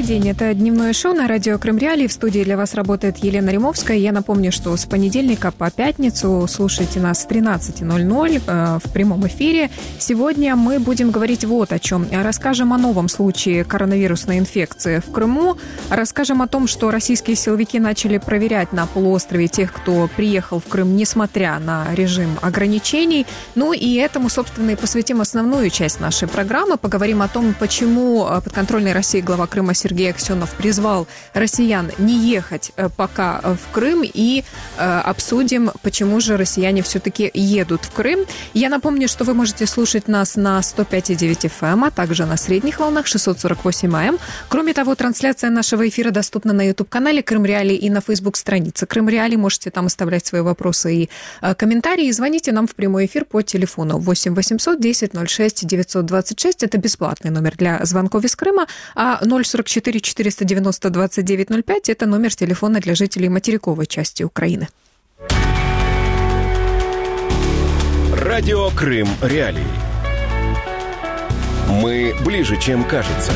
день. Это дневное шоу на радио Крым Реалии. В студии для вас работает Елена Римовская. Я напомню, что с понедельника по пятницу слушайте нас с 13:00 в прямом эфире. Сегодня мы будем говорить вот о чем. Расскажем о новом случае коронавирусной инфекции в Крыму. Расскажем о том, что российские силовики начали проверять на полуострове тех, кто приехал в Крым, несмотря на режим ограничений. Ну и этому, собственно, и посвятим основную часть нашей программы. Поговорим о том, почему подконтрольный России глава Крыма Сергей Аксенов призвал россиян не ехать пока в Крым, и обсудим, почему же россияне все-таки едут в Крым. Я напомню, что вы можете слушать нас на 105,9 FM, а также на средних волнах 648 АМ. Кроме того, трансляция нашего эфира доступна на YouTube-канале Крым Реалии и на Facebook-странице Крым Реалии. Можете там оставлять свои вопросы и комментарии. И звоните нам в прямой эфир по телефону 8 800 10 06 926. Это бесплатный номер для звонков из Крыма. А 044 490 2905 – это номер телефона для жителей материковой части Украины. Радио Крым Реалии. Мы ближе, чем кажется.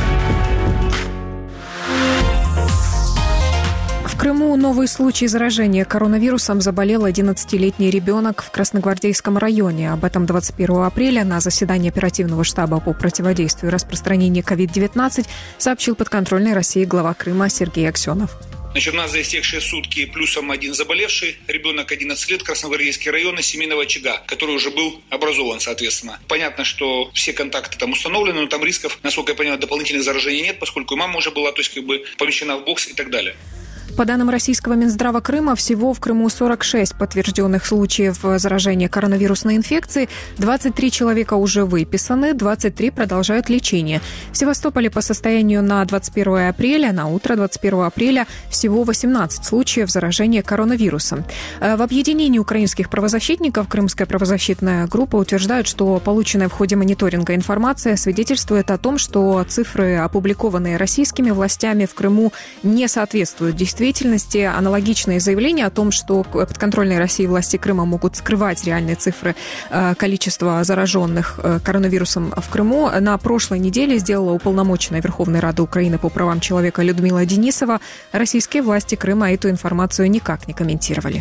В Крыму новый случай заражения коронавирусом заболел 11-летний ребенок в Красногвардейском районе. Об этом 21 апреля на заседании оперативного штаба по противодействию распространению COVID-19 сообщил подконтрольный России глава Крыма Сергей Аксенов. Значит, у нас за истекшие сутки плюсом один заболевший, ребенок 11 лет, Красногвардейский район, семейного очага, который уже был образован, соответственно. Понятно, что все контакты там установлены, но там рисков, насколько я понимаю, дополнительных заражений нет, поскольку мама уже была, то есть помещена в бокс и так далее. По данным российского Минздрава Крыма, всего в Крыму 46 подтвержденных случаев заражения коронавирусной инфекцией. 23 человека уже выписаны, 23 продолжают лечение. В Севастополе по состоянию на 21 апреля, на утро 21 апреля, всего 18 случаев заражения коронавирусом. В объединении украинских правозащитников Крымская правозащитная группа утверждает, что полученная в ходе мониторинга информация свидетельствует о том, что цифры, опубликованные российскими властями в Крыму, не соответствуют действительности. Аналогичные заявления о том, что подконтрольные России власти Крыма могут скрывать реальные цифры количества зараженных коронавирусом в Крыму, на прошлой неделе сделала уполномоченная Верховной Рады Украины по правам человека Людмила Денисова. Российские власти Крыма эту информацию никак не комментировали.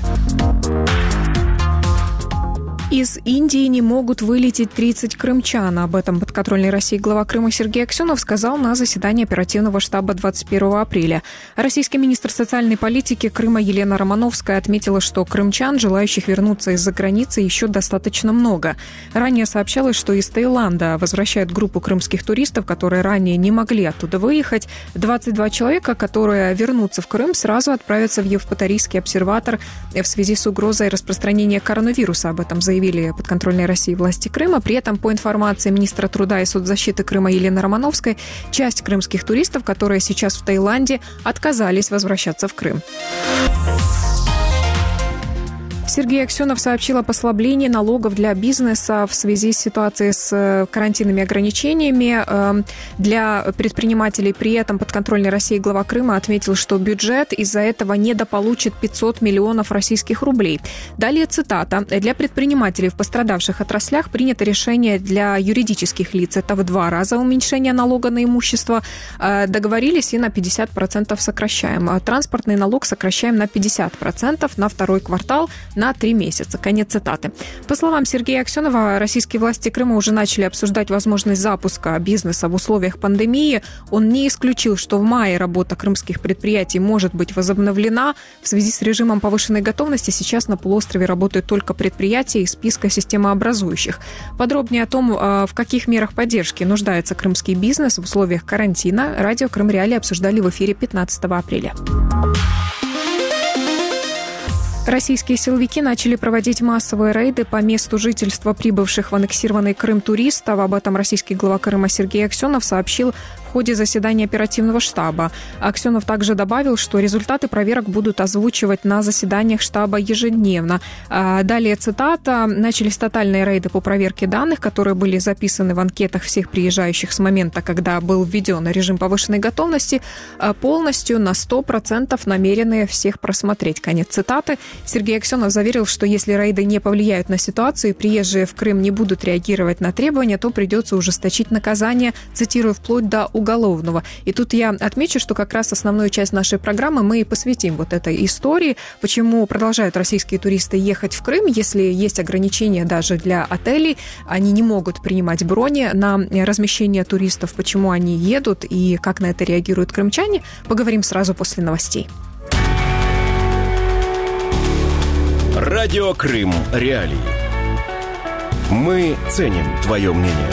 Из Индии не могут вылететь 30 крымчан. Об этом подконтрольный России глава Крыма Сергей Аксенов сказал на заседании оперативного штаба 21 апреля. Российский министр социальной политики Крыма Елена Романовская отметила, что крымчан, желающих вернуться из-за границы, еще достаточно много. Ранее сообщалось, что из Таиланда возвращают группу крымских туристов, которые ранее не могли оттуда выехать. 22 человека, которые вернутся в Крым, сразу отправятся в Евпаторийский обсерватор в связи с угрозой распространения коронавируса. Об этом заявили подконтрольной России власти Крыма. При этом, по информации министра труда и соцзащиты Крыма Елены Романовской, часть крымских туристов, которые сейчас в Таиланде, отказались возвращаться в Крым. Сергей Аксенов сообщил о послаблении налогов для бизнеса в связи с ситуацией с карантинными ограничениями для предпринимателей. При этом подконтрольный России глава Крыма отметил, что бюджет из-за этого недополучит 500 миллионов российских рублей. Далее цитата. «Для предпринимателей в пострадавших отраслях принято решение для юридических лиц. Это в 2 раза уменьшение налога на имущество. Договорились и на 50% сокращаем. Транспортный налог сокращаем на 50% на второй квартал, на 3 месяца». Конец цитаты. По словам Сергея Аксенова, российские власти Крыма уже начали обсуждать возможность запуска бизнеса в условиях пандемии. Он не исключил, что в мае работа крымских предприятий может быть возобновлена. В связи с режимом повышенной готовности сейчас на полуострове работают только предприятия из списка системообразующих. Подробнее о том, в каких мерах поддержки нуждается крымский бизнес в условиях карантина, радио Крым Реалии обсуждали в эфире 15 апреля. Российские силовики начали проводить массовые рейды по месту жительства прибывших в аннексированный Крым туристов. Об этом российский глава Крыма Сергей Аксенов сообщил в ходе заседания оперативного штаба. Аксенов также добавил, что результаты проверок будут озвучивать на заседаниях штаба ежедневно. Далее цитата. «Начались тотальные рейды по проверке данных, которые были записаны в анкетах всех приезжающих с момента, когда был введен режим повышенной готовности, полностью на 100% намерены всех просмотреть». Конец цитаты. Сергей Аксенов заверил, что если рейды не повлияют на ситуацию и приезжие в Крым не будут реагировать на требования, то придется ужесточить наказание, цитирую, вплоть до уголовного. И тут я отмечу, что как раз основную часть нашей программы мы и посвятим вот этой истории, почему продолжают российские туристы ехать в Крым, если есть ограничения даже для отелей, они не могут принимать брони на размещение туристов, почему они едут и как на это реагируют крымчане, поговорим сразу после новостей. Радио Крым Реалии. Мы ценим твое мнение.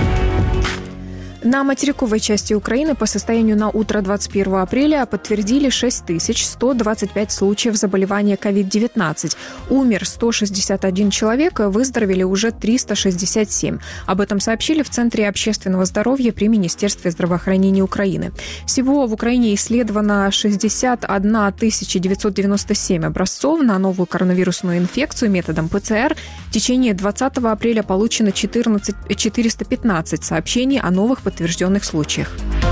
На материковой части Украины по состоянию на утро 21 апреля подтвердили 6125 случаев заболевания COVID-19. Умер 161 человек, выздоровели уже 367. Об этом сообщили в Центре общественного здоровья при Министерстве здравоохранения Украины. Всего в Украине исследовано 61 997 образцов на новую коронавирусную инфекцию методом ПЦР. В течение 20 апреля получено 415 сообщений о новых подтвержденных случаях.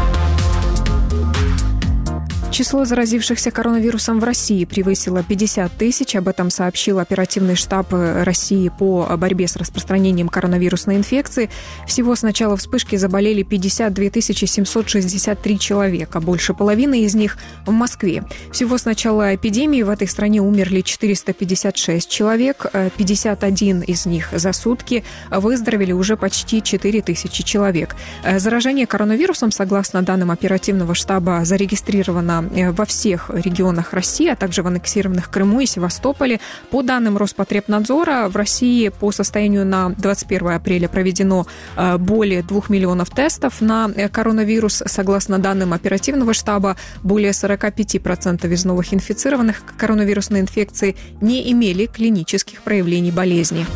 Число заразившихся коронавирусом в России превысило 50 тысяч. Об этом сообщил оперативный штаб России по борьбе с распространением коронавирусной инфекции. Всего с начала вспышки заболели 52 763 человека. Больше половины из них в Москве. Всего с начала эпидемии в этой стране умерли 456 человек. 51 из них за сутки. Выздоровели уже почти 4000 человек. Заражение коронавирусом, согласно данным оперативного штаба, зарегистрировано во всех регионах России, а также в аннексированных Крыму и Севастополе. По данным Роспотребнадзора, в России по состоянию на 21 апреля проведено более 2 миллионов тестов на коронавирус. Согласно данным оперативного штаба, более 45% из новых инфицированных коронавирусной инфекцией не имели клинических проявлений болезни.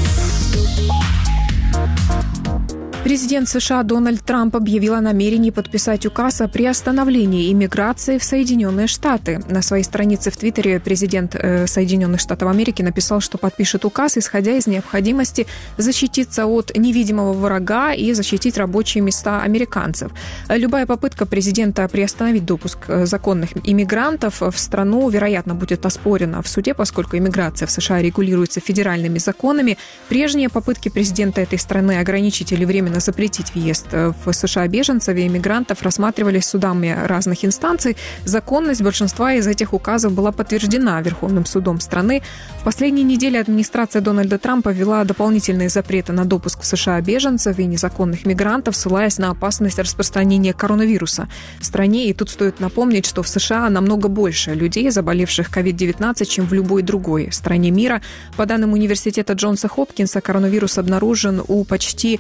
Президент США Дональд Трамп объявил о намерении подписать указ о приостановлении иммиграции в Соединенные Штаты. На своей странице в Твиттере президент Соединенных Штатов Америки написал, что подпишет указ, исходя из необходимости защититься от невидимого врага и защитить рабочие места американцев. Любая попытка президента приостановить допуск законных иммигрантов в страну, вероятно, будет оспорена в суде, поскольку иммиграция в США регулируется федеральными законами. Прежние попытки президента этой страны ограничить или временно запретить въезд в США беженцев и иммигрантов рассматривались судами разных инстанций. Законность большинства из этих указов была подтверждена Верховным судом страны. В последние недели администрация Дональда Трампа ввела дополнительные запреты на допуск в США беженцев и незаконных мигрантов, ссылаясь на опасность распространения коронавируса в стране. И тут стоит напомнить, что в США намного больше людей, заболевших COVID-19, чем в любой другой стране мира. По данным университета Джонса Хопкинса, коронавирус обнаружен у почти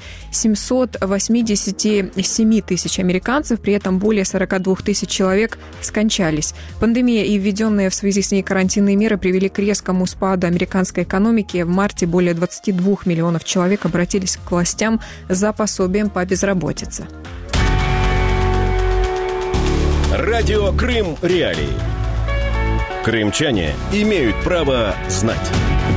787 тысяч американцев, при этом более 42 тысяч человек скончались. Пандемия и введенные в связи с ней карантинные меры привели к резкому спаду американской экономики. В марте более 22 миллионов человек обратились к властям за пособием по безработице. Радио Крым Реалии. Крымчане имеют право знать.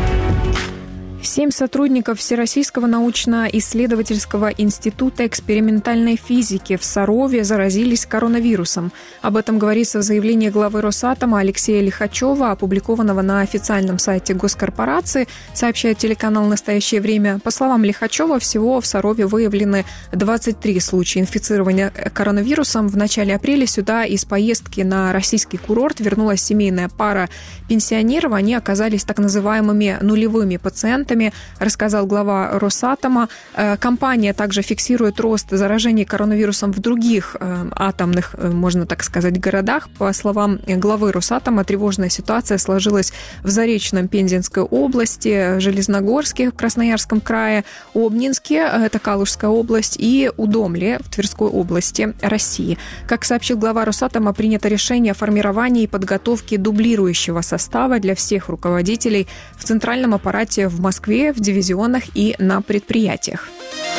7 сотрудников Всероссийского научно-исследовательского института экспериментальной физики в Сарове заразились коронавирусом. Об этом говорится в заявлении главы Росатома Алексея Лихачева, опубликованного на официальном сайте госкорпорации, сообщает телеканал «Настоящее время». По словам Лихачева, всего в Сарове выявлены 23 случая инфицирования коронавирусом. В начале апреля сюда из поездки на российский курорт вернулась семейная пара пенсионеров. Они оказались так называемыми нулевыми пациентами, рассказал глава Росатома. Компания также фиксирует рост заражений коронавирусом в других атомных, можно так сказать, городах. По словам главы Росатома, тревожная ситуация сложилась в Заречном Пензенской области, Железногорске в Красноярском крае, Обнинске, это Калужская область, и Удомле в Тверской области России. Как сообщил глава Росатома, принято решение о формировании и подготовке дублирующего состава для всех руководителей в центральном аппарате в Москве, в дивизионах и на предприятиях.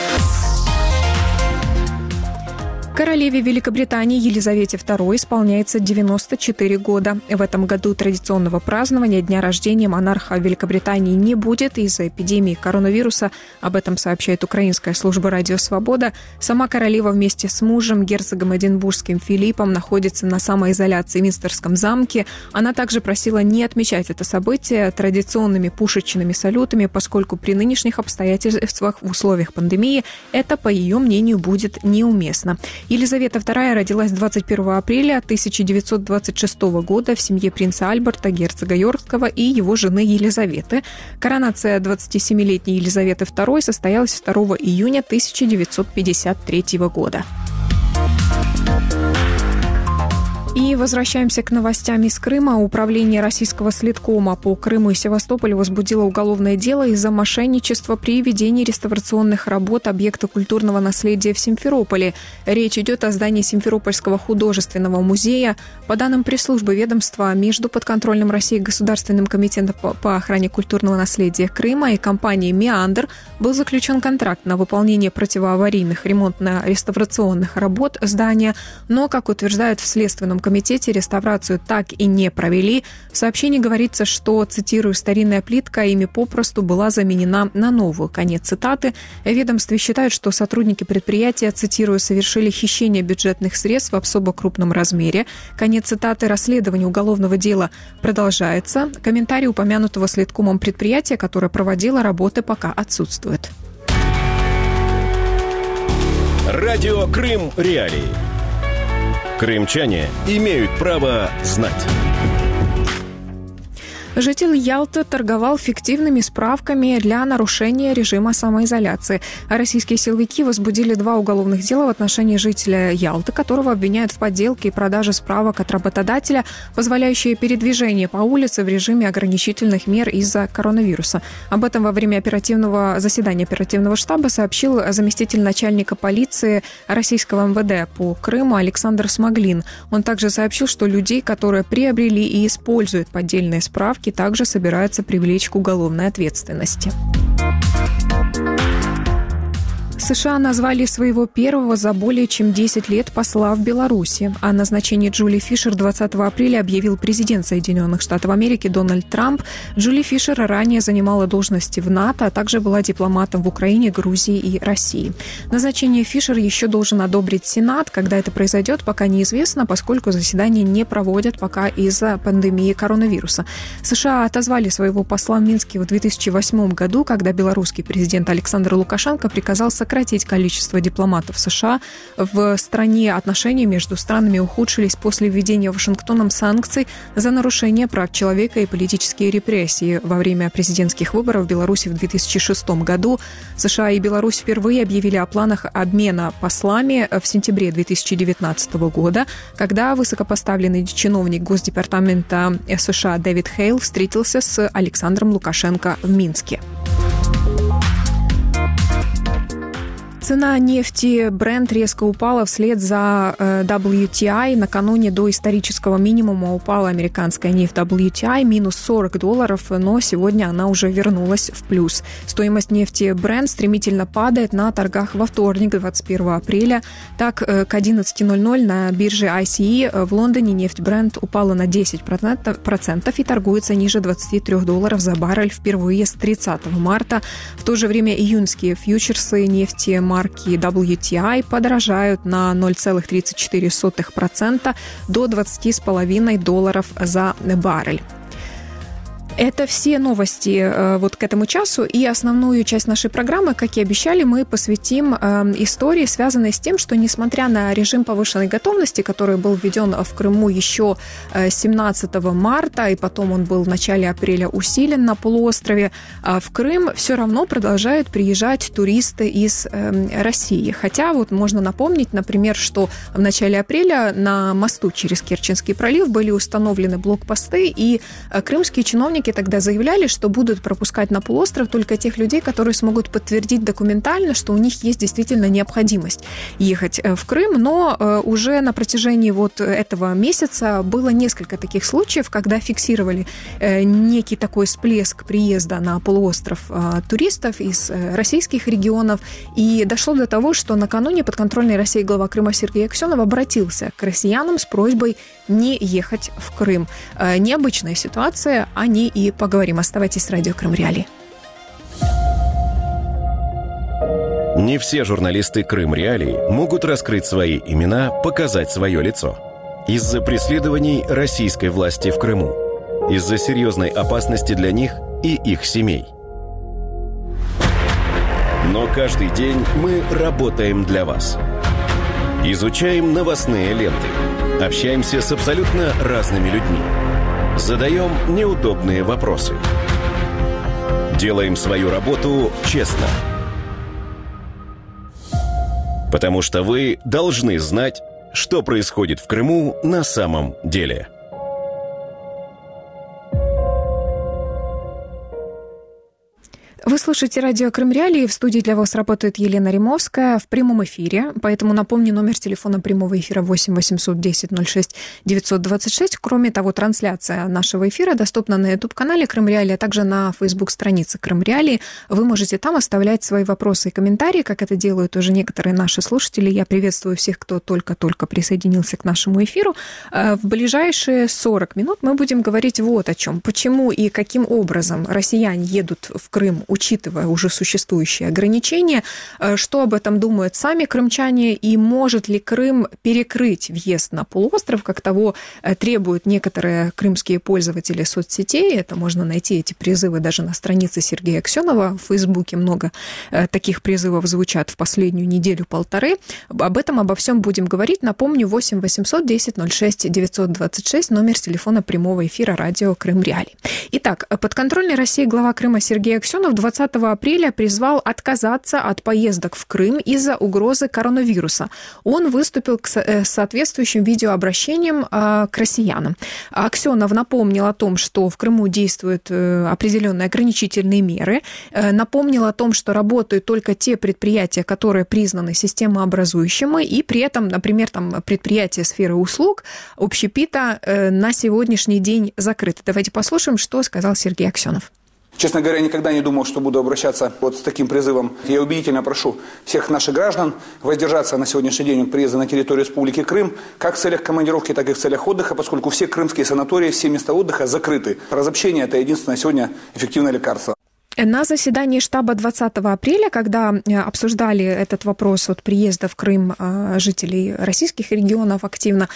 Королеве Великобритании Елизавете II исполняется 94 года. В этом году традиционного празднования дня рождения монарха Великобритании не будет из-за эпидемии коронавируса. Об этом сообщает украинская служба «Радио Свобода». Сама королева вместе с мужем, герцогом Эдинбургским Филиппом, находится на самоизоляции в Винстерском замке. Она также просила не отмечать это событие традиционными пушечными салютами, поскольку при нынешних обстоятельствах в условиях пандемии это, по ее мнению, будет неуместно. Елизавета II родилась 21 апреля 1926 года в семье принца Альберта, герцога Йоркского и его жены Елизаветы. Коронация 27-летней Елизаветы II состоялась 2 июня 1953 года. И возвращаемся к новостям из Крыма. Управление российского следкома по Крыму и Севастополю возбудило уголовное дело из-за мошенничества при ведении реставрационных работ объекта культурного наследия в Симферополе. Речь идет о здании Симферопольского художественного музея. По данным пресс-службы ведомства, между подконтрольным России Государственным комитетом по охране культурного наследия Крыма и компанией «Меандр» был заключен контракт на выполнение противоаварийных ремонтно-реставрационных работ здания, но, как утверждают в Следственном комитете, реставрацию так и не провели. В сообщении говорится, что, цитирую, «старинная плитка ими попросту была заменена на новую». Конец цитаты. В ведомстве считают, что сотрудники предприятия, цитирую, «совершили хищение бюджетных средств в особо крупном размере». Конец цитаты. Расследование уголовного дела продолжается. Комментарий упомянутого следкомом предприятия, которое проводило работы, пока отсутствует. Радио Крым Реалии. Крымчане имеют право знать. Житель Ялты торговал фиктивными справками для нарушения режима самоизоляции. Российские силовики возбудили 2 уголовных дела в отношении жителя Ялты, которого обвиняют в подделке и продаже справок от работодателя, позволяющие передвижение по улице в режиме ограничительных мер из-за коронавируса. Об этом во время заседания оперативного штаба сообщил заместитель начальника полиции российского МВД по Крыму Александр Смоглин. Он также сообщил, что людей, которые приобрели и используют поддельные справки, также собираются привлечь к уголовной ответственности. США назвали своего первого за более чем 10 лет посла в Беларуси. О назначении Джули Фишер 20 апреля объявил президент Соединенных Штатов Америки Дональд Трамп. Джули Фишер ранее занимала должности в НАТО, а также была дипломатом в Украине, Грузии и России. Назначение Фишер еще должен одобрить Сенат. Когда это произойдет, пока неизвестно, поскольку заседание не проводят пока из-за пандемии коронавируса. США отозвали своего посла в Минске в 2008 году, когда белорусский президент Александр Лукашенко приказал сократить количество дипломатов США в стране. Отношения между странами ухудшились после введения Вашингтоном санкций за нарушение прав человека и политические репрессии во время президентских выборов в Беларуси в 2006 году. США и Беларусь впервые объявили о планах обмена послами в сентябре 2019 года, когда высокопоставленный чиновник Госдепартамента США Дэвид Хейл встретился с Александром Лукашенко в Минске. Цена нефти Brent резко упала вслед за WTI. Накануне до исторического минимума упала американская нефть WTI минус $40, но сегодня она уже вернулась в плюс. Стоимость нефти Brent стремительно падает на торгах во вторник, 21 апреля. Так, к 11:00 на бирже ICE в Лондоне нефть Brent упала на 10% и торгуется ниже $23 за баррель впервые с 30 марта. В то же время июньские фьючерсы нефти марки WTI подорожают на 0,34% до $20,5 за баррель. Это все новости вот к этому часу, и основную часть нашей программы, как и обещали, мы посвятим истории, связанной с тем, что несмотря на режим повышенной готовности, который был введен в Крыму еще 17 марта, и потом он был в начале апреля усилен на полуострове, в Крым все равно продолжают приезжать туристы из России. Хотя вот можно напомнить, например, что в начале апреля на мосту через Керченский пролив были установлены блокпосты, и крымские чиновники тогда заявляли, что будут пропускать на полуостров только тех людей, которые смогут подтвердить документально, что у них есть действительно необходимость ехать в Крым. Но уже на протяжении вот этого месяца было несколько таких случаев, когда фиксировали некий такой всплеск приезда на полуостров туристов из российских регионов. И дошло до того, что накануне подконтрольный России глава Крыма Сергей Аксенов обратился к россиянам с просьбой не ехать в Крым. Необычная ситуация, о ней и поговорим. Оставайтесь с радио Крым Реалии. Не все журналисты Крым Реалий могут раскрыть свои имена, показать свое лицо. Из-за преследований российской власти в Крыму. Из-за серьезной опасности для них и их семей. Но каждый день мы работаем для вас. Изучаем новостные ленты. Общаемся с абсолютно разными людьми. Задаем неудобные вопросы. Делаем свою работу честно. Потому что вы должны знать, что происходит в Крыму на самом деле. Вы слушаете радио Крым Реалии. В студии для вас работает Елена Римовская в прямом эфире. Поэтому напомню, номер телефона прямого эфира 8 810 06 926. Кроме того, трансляция нашего эфира доступна на YouTube-канале Крым Реалии, а также на Facebook-странице Крым Реалии. Вы можете там оставлять свои вопросы и комментарии, как это делают уже некоторые наши слушатели. Я приветствую всех, кто только-только присоединился к нашему эфиру. В ближайшие 40 минут мы будем говорить вот о чем. Почему и каким образом россияне едут в Крым, учитывая уже существующие ограничения, что об этом думают сами крымчане и может ли Крым перекрыть въезд на полуостров, как того требуют некоторые крымские пользователи соцсетей. Это можно найти, эти призывы, даже на странице Сергея Аксенова. В Фейсбуке много таких призывов звучат в последнюю неделю-полторы. Об этом, обо всем будем говорить. Напомню, 8 810 06 926, номер телефона прямого эфира радио Крым Реалии. Итак, подконтрольный России глава Крыма Сергей Аксенов 20 апреля призвал отказаться от поездок в Крым из-за угрозы коронавируса. Он выступил с соответствующим видеообращением к россиянам. Аксенов напомнил о том, что в Крыму действуют определенные ограничительные меры, напомнил о том, что работают только те предприятия, которые признаны системообразующими, и при этом, например, там, предприятия сферы услуг, общепита на сегодняшний день закрыты. Давайте послушаем, что сказал Сергей Аксенов. Честно говоря, никогда не думал, что буду обращаться вот с таким призывом. Я убедительно прошу всех наших граждан воздержаться на сегодняшний день от приезда на территорию Республики Крым, как в целях командировки, так и в целях отдыха, поскольку все крымские санатории, все места отдыха закрыты. Разобщение – это единственное сегодня эффективное лекарство. На заседании штаба 20 апреля, когда обсуждали этот вопрос от приезда в Крым жителей российских регионов активно,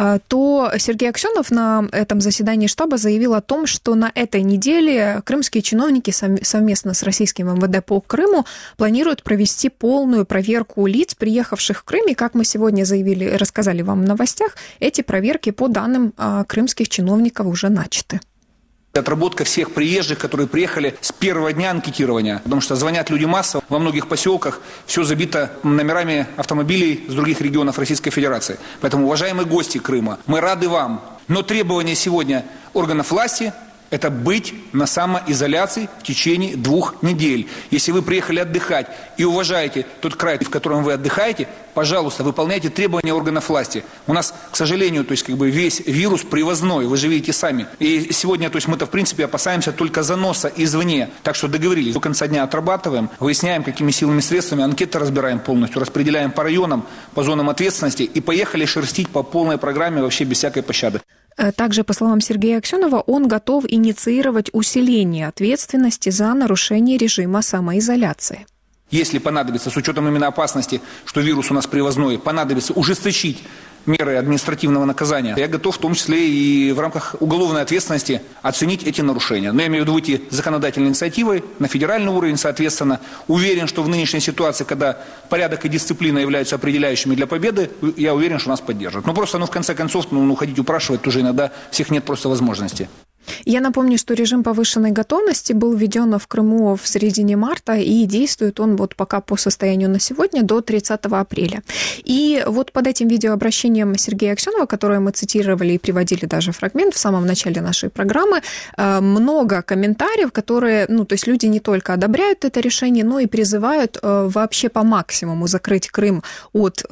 то Сергей Аксенов на этом заседании штаба заявил о том, что на этой неделе крымские чиновники совместно с российским МВД по Крыму планируют провести полную проверку лиц, приехавших в Крым. И, как мы сегодня заявили, рассказали вам в новостях, эти проверки по данным крымских чиновников уже начаты. Отработка всех приезжих, которые приехали с первого дня анкетирования. Потому что звонят люди массово. Во многих поселках все забито номерами автомобилей с других регионов Российской Федерации. Поэтому, уважаемые гости Крыма, мы рады вам. Но требование сегодня органов власти – это быть на самоизоляции в течение 2 недель. Если вы приехали отдыхать и уважаете тот край, в котором вы отдыхаете, пожалуйста, выполняйте требования органов власти. У нас, к сожалению, весь вирус привозной, вы же видите сами. И сегодня, мы-то в принципе опасаемся только заноса извне. Так что договорились, до конца дня отрабатываем, выясняем, какими силами и средствами, анкеты разбираем полностью, распределяем по районам, по зонам ответственности и поехали шерстить по полной программе вообще без всякой пощады. Также, по словам Сергея Аксенова, он готов инициировать усиление ответственности за нарушение режима самоизоляции. Если понадобится, с учетом именно опасности, что вирус у нас привозной, понадобится ужесточить меры административного наказания, я готов в том числе и в рамках уголовной ответственности оценить эти нарушения. Но я имею в виду выйти с законодательной инициативой на федеральный уровень, соответственно. Уверен, что в нынешней ситуации, когда порядок и дисциплина являются определяющими для победы, я уверен, что нас поддержат. Но просто, в конце концов, ходить упрашивать тоже иногда всех нет просто возможности. Я напомню, что режим повышенной готовности был введен в Крыму в середине марта, и действует он пока по состоянию на сегодня до 30 апреля. И под этим видеообращением Сергея Аксенова, которое мы цитировали и приводили даже фрагмент в самом начале нашей программы, много комментариев, которые, люди не только одобряют это решение, но и призывают вообще по максимуму закрыть Крым от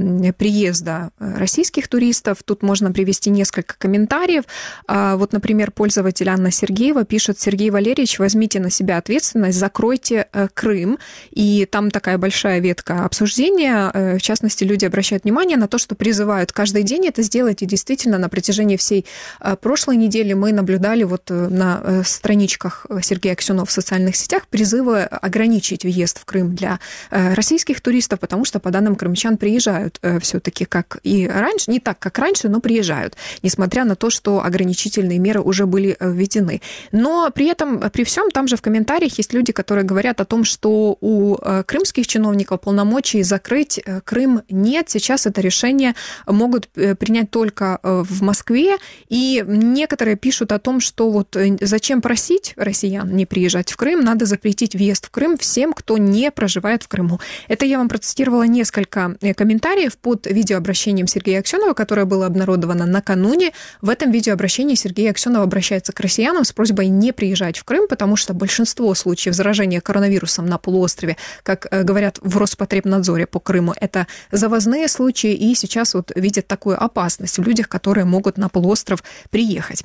приезда российских туристов. Тут можно привести несколько комментариев. Например, пользователь Анна Сергеева пишет: Сергей Валерьевич, возьмите на себя ответственность, закройте Крым. И там такая большая ветка обсуждения. В частности, люди обращают внимание на то, что призывают каждый день это сделать. И действительно, на протяжении всей прошлой недели мы наблюдали на страничках Сергея Аксенова в социальных сетях призывы ограничить въезд в Крым для российских туристов, потому что, по данным крымчан, приезжают все-таки как и раньше, не так, как раньше, но приезжают, несмотря на то, что ограничительные меры уже были были введены. Но при этом, при всем, там же в комментариях есть люди, которые говорят о том, что у крымских чиновников полномочий закрыть Крым нет. Сейчас это решение могут принять только в Москве. И некоторые пишут о том, что вот зачем просить россиян не приезжать в Крым, надо запретить въезд в Крым всем, кто не проживает в Крыму. Это я вам процитировала несколько комментариев под видеообращением Сергея Аксенова, которое было обнародовано накануне. В этом видеообращении Сергей Аксенов обращается к россиянам с просьбой не приезжать в Крым, потому что большинство случаев заражения коронавирусом на полуострове, как говорят в Роспотребнадзоре по Крыму, это завозные случаи, и сейчас вот видят такую опасность в людях, которые могут на полуостров приехать.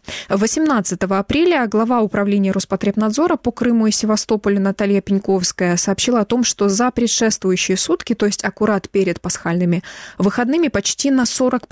18 апреля глава управления Роспотребнадзора по Крыму и Севастополю Наталья Пеньковская сообщила о том, что за предшествующие сутки, то есть аккурат перед пасхальными выходными, почти на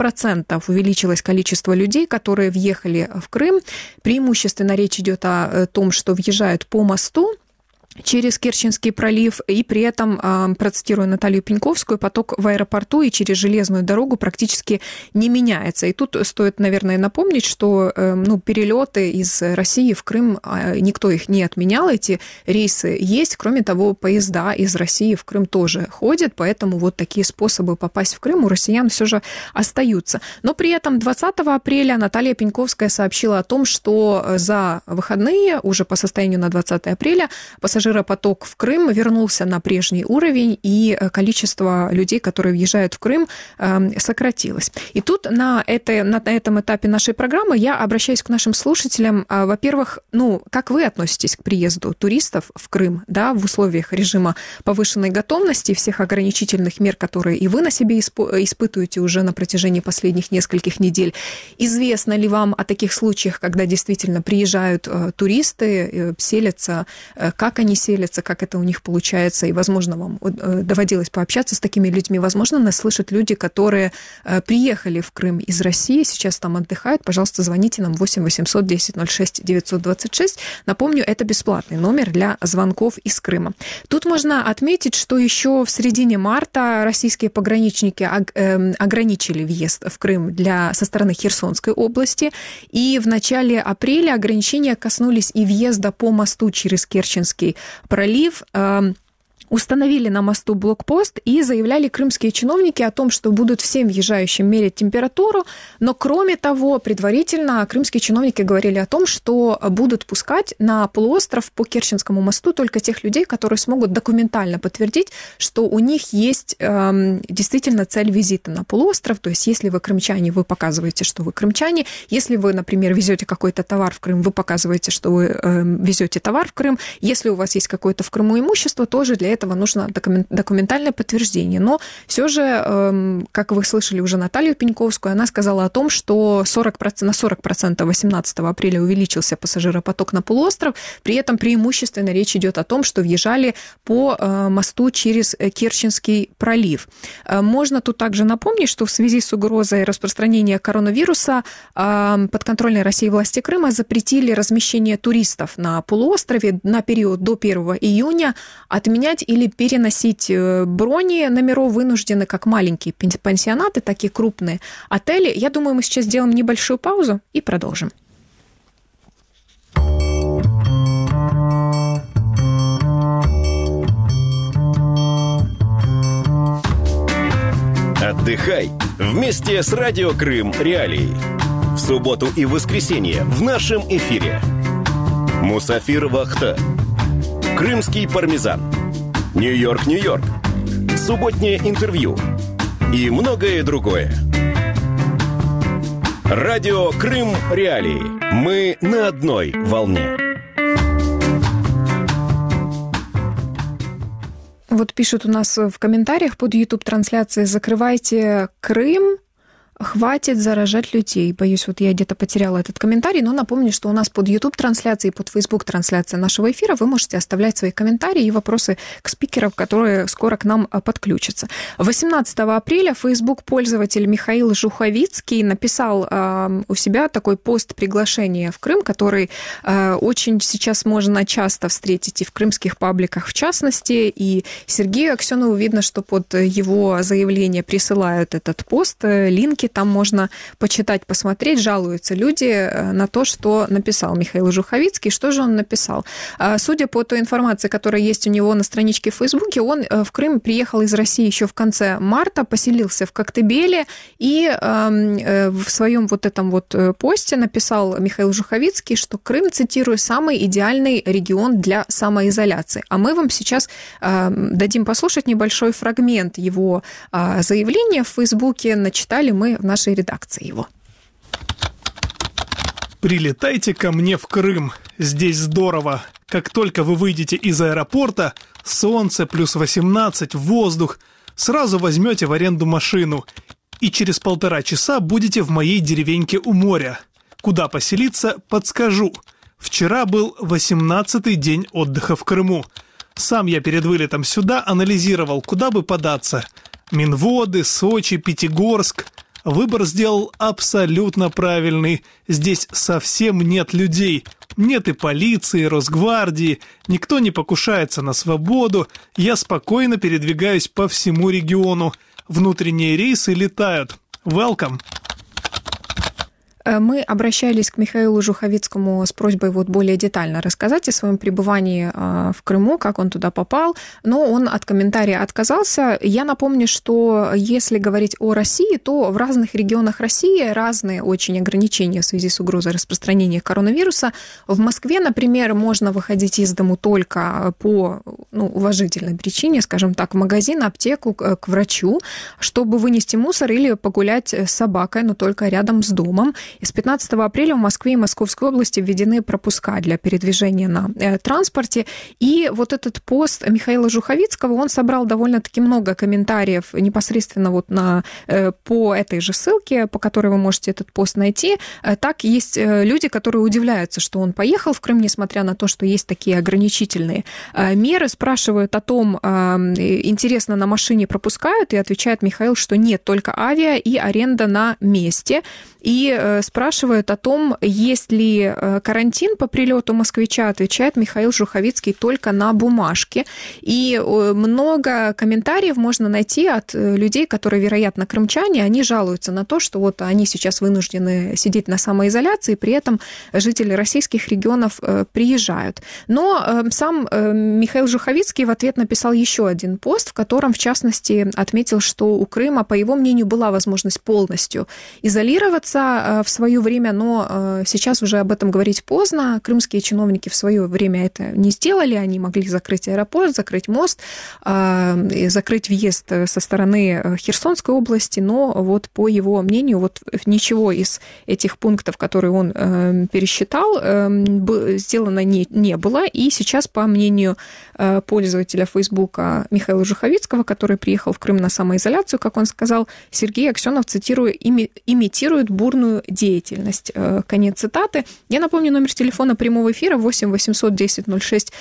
40% увеличилось количество людей, которые въехали в Крым. Преимущественно речь идет о том, что въезжают по мосту через Керченский пролив, и при этом, процитирую Наталью Пеньковскую, поток в аэропорту и через железную дорогу практически не меняется. И тут стоит, наверное, напомнить, что перелеты из России в Крым, никто их не отменял, эти рейсы есть. Кроме того, поезда из России в Крым тоже ходят, поэтому вот такие способы попасть в Крым у россиян все же остаются. Но при этом 20 апреля Наталья Пеньковская сообщила о том, что за выходные, уже по состоянию на 20 апреля, пассажиропоток в Крым вернулся на прежний уровень, и количество людей, которые въезжают в Крым, сократилось. И тут на этом этапе нашей программы я обращаюсь к нашим слушателям. Во-первых, как вы относитесь к приезду туристов в Крым, да, в условиях режима повышенной готовности, всех ограничительных мер, которые и вы на себе испытываете уже на протяжении последних нескольких недель? Известно ли вам о таких случаях, когда действительно приезжают туристы, селятся, как они селятся, как это у них получается, и, возможно, вам доводилось пообщаться с такими людьми. Возможно, нас слышат люди, которые приехали в Крым из России, сейчас там отдыхают. Пожалуйста, звоните нам 8 800 10 06 926. Напомню, это бесплатный номер для звонков из Крыма. Тут можно отметить, что еще в середине марта российские пограничники ограничили въезд в Крым со стороны Херсонской области, и в начале апреля ограничения коснулись и въезда по мосту через Керченский пролив. Установили на мосту блокпост и заявляли крымские чиновники о том, что будут всем въезжающим мерять температуру, но кроме того, предварительно крымские чиновники говорили о том, что будут пускать на полуостров по Керченскому мосту только тех людей, которые смогут документально подтвердить, что у них есть действительно цель визита на полуостров. То есть если вы крымчане, вы показываете, что вы крымчане. Если вы, например, везете какой-то товар в Крым, вы показываете, что вы везете товар в Крым. Если у вас есть какое-то в Крыму имущество, тоже для этого нужно документальное подтверждение. Но все же, как вы слышали уже Наталью Пеньковскую, она сказала о том, что на 40% 18 апреля увеличился пассажиропоток на полуостров. При этом преимущественно речь идет о том, что въезжали по мосту через Керченский пролив. Можно тут также напомнить, что в связи с угрозой распространения коронавируса подконтрольной России власти Крыма запретили размещение туристов на полуострове на период до 1 июня. Отменять или переносить брони номеров вынуждены как маленькие пансионаты, так и крупные отели. Я думаю, мы сейчас сделаем небольшую паузу и продолжим. Отдыхай вместе с Радио Крым Реалии. В субботу и воскресенье в нашем эфире. Мусафир Вахта. Крымский пармезан. Нью-Йорк, Нью-Йорк. Субботнее интервью. И многое другое. Радио Крым Реалии. Мы на одной волне. Вот пишут у нас в комментариях под YouTube-трансляцией: закрывайте Крым, хватит заражать людей. Боюсь, вот я где-то потеряла этот комментарий, но напомню, что у нас под YouTube-трансляцией, под Facebook-трансляцией нашего эфира вы можете оставлять свои комментарии и вопросы к спикерам, которые скоро к нам подключатся. 18 апреля Facebook-пользователь Михаил Жуховицкий написал у себя такой пост приглашения в Крым, который очень сейчас можно часто встретить и в крымских пабликах в частности, и Сергею Аксенову видно, что под его заявление присылают этот пост, линки там можно почитать, посмотреть, жалуются люди на то, что написал Михаил Жуховицкий. Что же он написал? Судя по той информации, которая есть у него на страничке в Фейсбуке, он в Крым приехал из России еще в конце марта, поселился в Коктебеле, и в своем вот этом вот посте написал Михаил Жуховицкий, что Крым, цитирую, самый идеальный регион для самоизоляции. А мы вам сейчас дадим послушать небольшой фрагмент его заявления в Фейсбуке. Начитали мы в нашей редакции его. Прилетайте ко мне в Крым. Здесь здорово. Как только вы выйдете из аэропорта, солнце, плюс 18, воздух, сразу возьмете в аренду машину. И через 1,5 часа будете в моей деревеньке у моря. Куда поселиться, подскажу. Вчера был 18-й день отдыха в Крыму. Сам я перед вылетом сюда анализировал, куда бы податься. Минводы, Сочи, Пятигорск. Выбор сделал абсолютно правильный. Здесь совсем нет людей. Нет и полиции, Росгвардии. Никто не покушается на свободу. Я спокойно передвигаюсь по всему региону. Внутренние рейсы летают. Welcome! Мы обращались к Михаилу Жуховицкому с просьбой вот более детально рассказать о своем пребывании в Крыму, как он туда попал, но он от комментария отказался. Я напомню, что если говорить о России, то в разных регионах России разные очень ограничения в связи с угрозой распространения коронавируса. В Москве, например, можно выходить из дому только по уважительной причине, скажем так, в магазин, аптеку, к врачу, чтобы вынести мусор или погулять с собакой, но только рядом с домом. И с 15 апреля в Москве и Московской области введены пропуска для передвижения на транспорте. И вот этот пост Михаила Жуховицкого, он собрал довольно-таки много комментариев непосредственно вот по этой же ссылке, по которой вы можете этот пост найти. Так, есть люди, которые удивляются, что он поехал в Крым, несмотря на то, что есть такие ограничительные меры. Спрашивают о том, интересно, на машине пропускают? И отвечает Михаил, что нет, только авиа и аренда на месте. И спрашивают о том, есть ли карантин по прилету москвича, отвечает Михаил Жуховицкий, только на бумажке. И много комментариев можно найти от людей, которые, вероятно, крымчане, они жалуются на то, что вот они сейчас вынуждены сидеть на самоизоляции, при этом жители российских регионов приезжают. Но сам Михаил Жуховицкий в ответ написал еще один пост, в котором, в частности, отметил, что у Крыма, по его мнению, была возможность полностью изолироваться в свое время, но сейчас уже об этом говорить поздно. Крымские чиновники в свое время это не сделали. Они могли закрыть аэропорт, закрыть мост, закрыть въезд со стороны Херсонской области, но вот по его мнению, вот ничего из этих пунктов, которые он пересчитал, сделано не было. И сейчас, по мнению пользователя Фейсбука Михаила Жуховицкого, который приехал в Крым на самоизоляцию, как он сказал, Сергей Аксенов, цитирую, имитирует бурную деятельность. Конец цитаты. Я напомню, номер телефона прямого эфира 8 800 10 06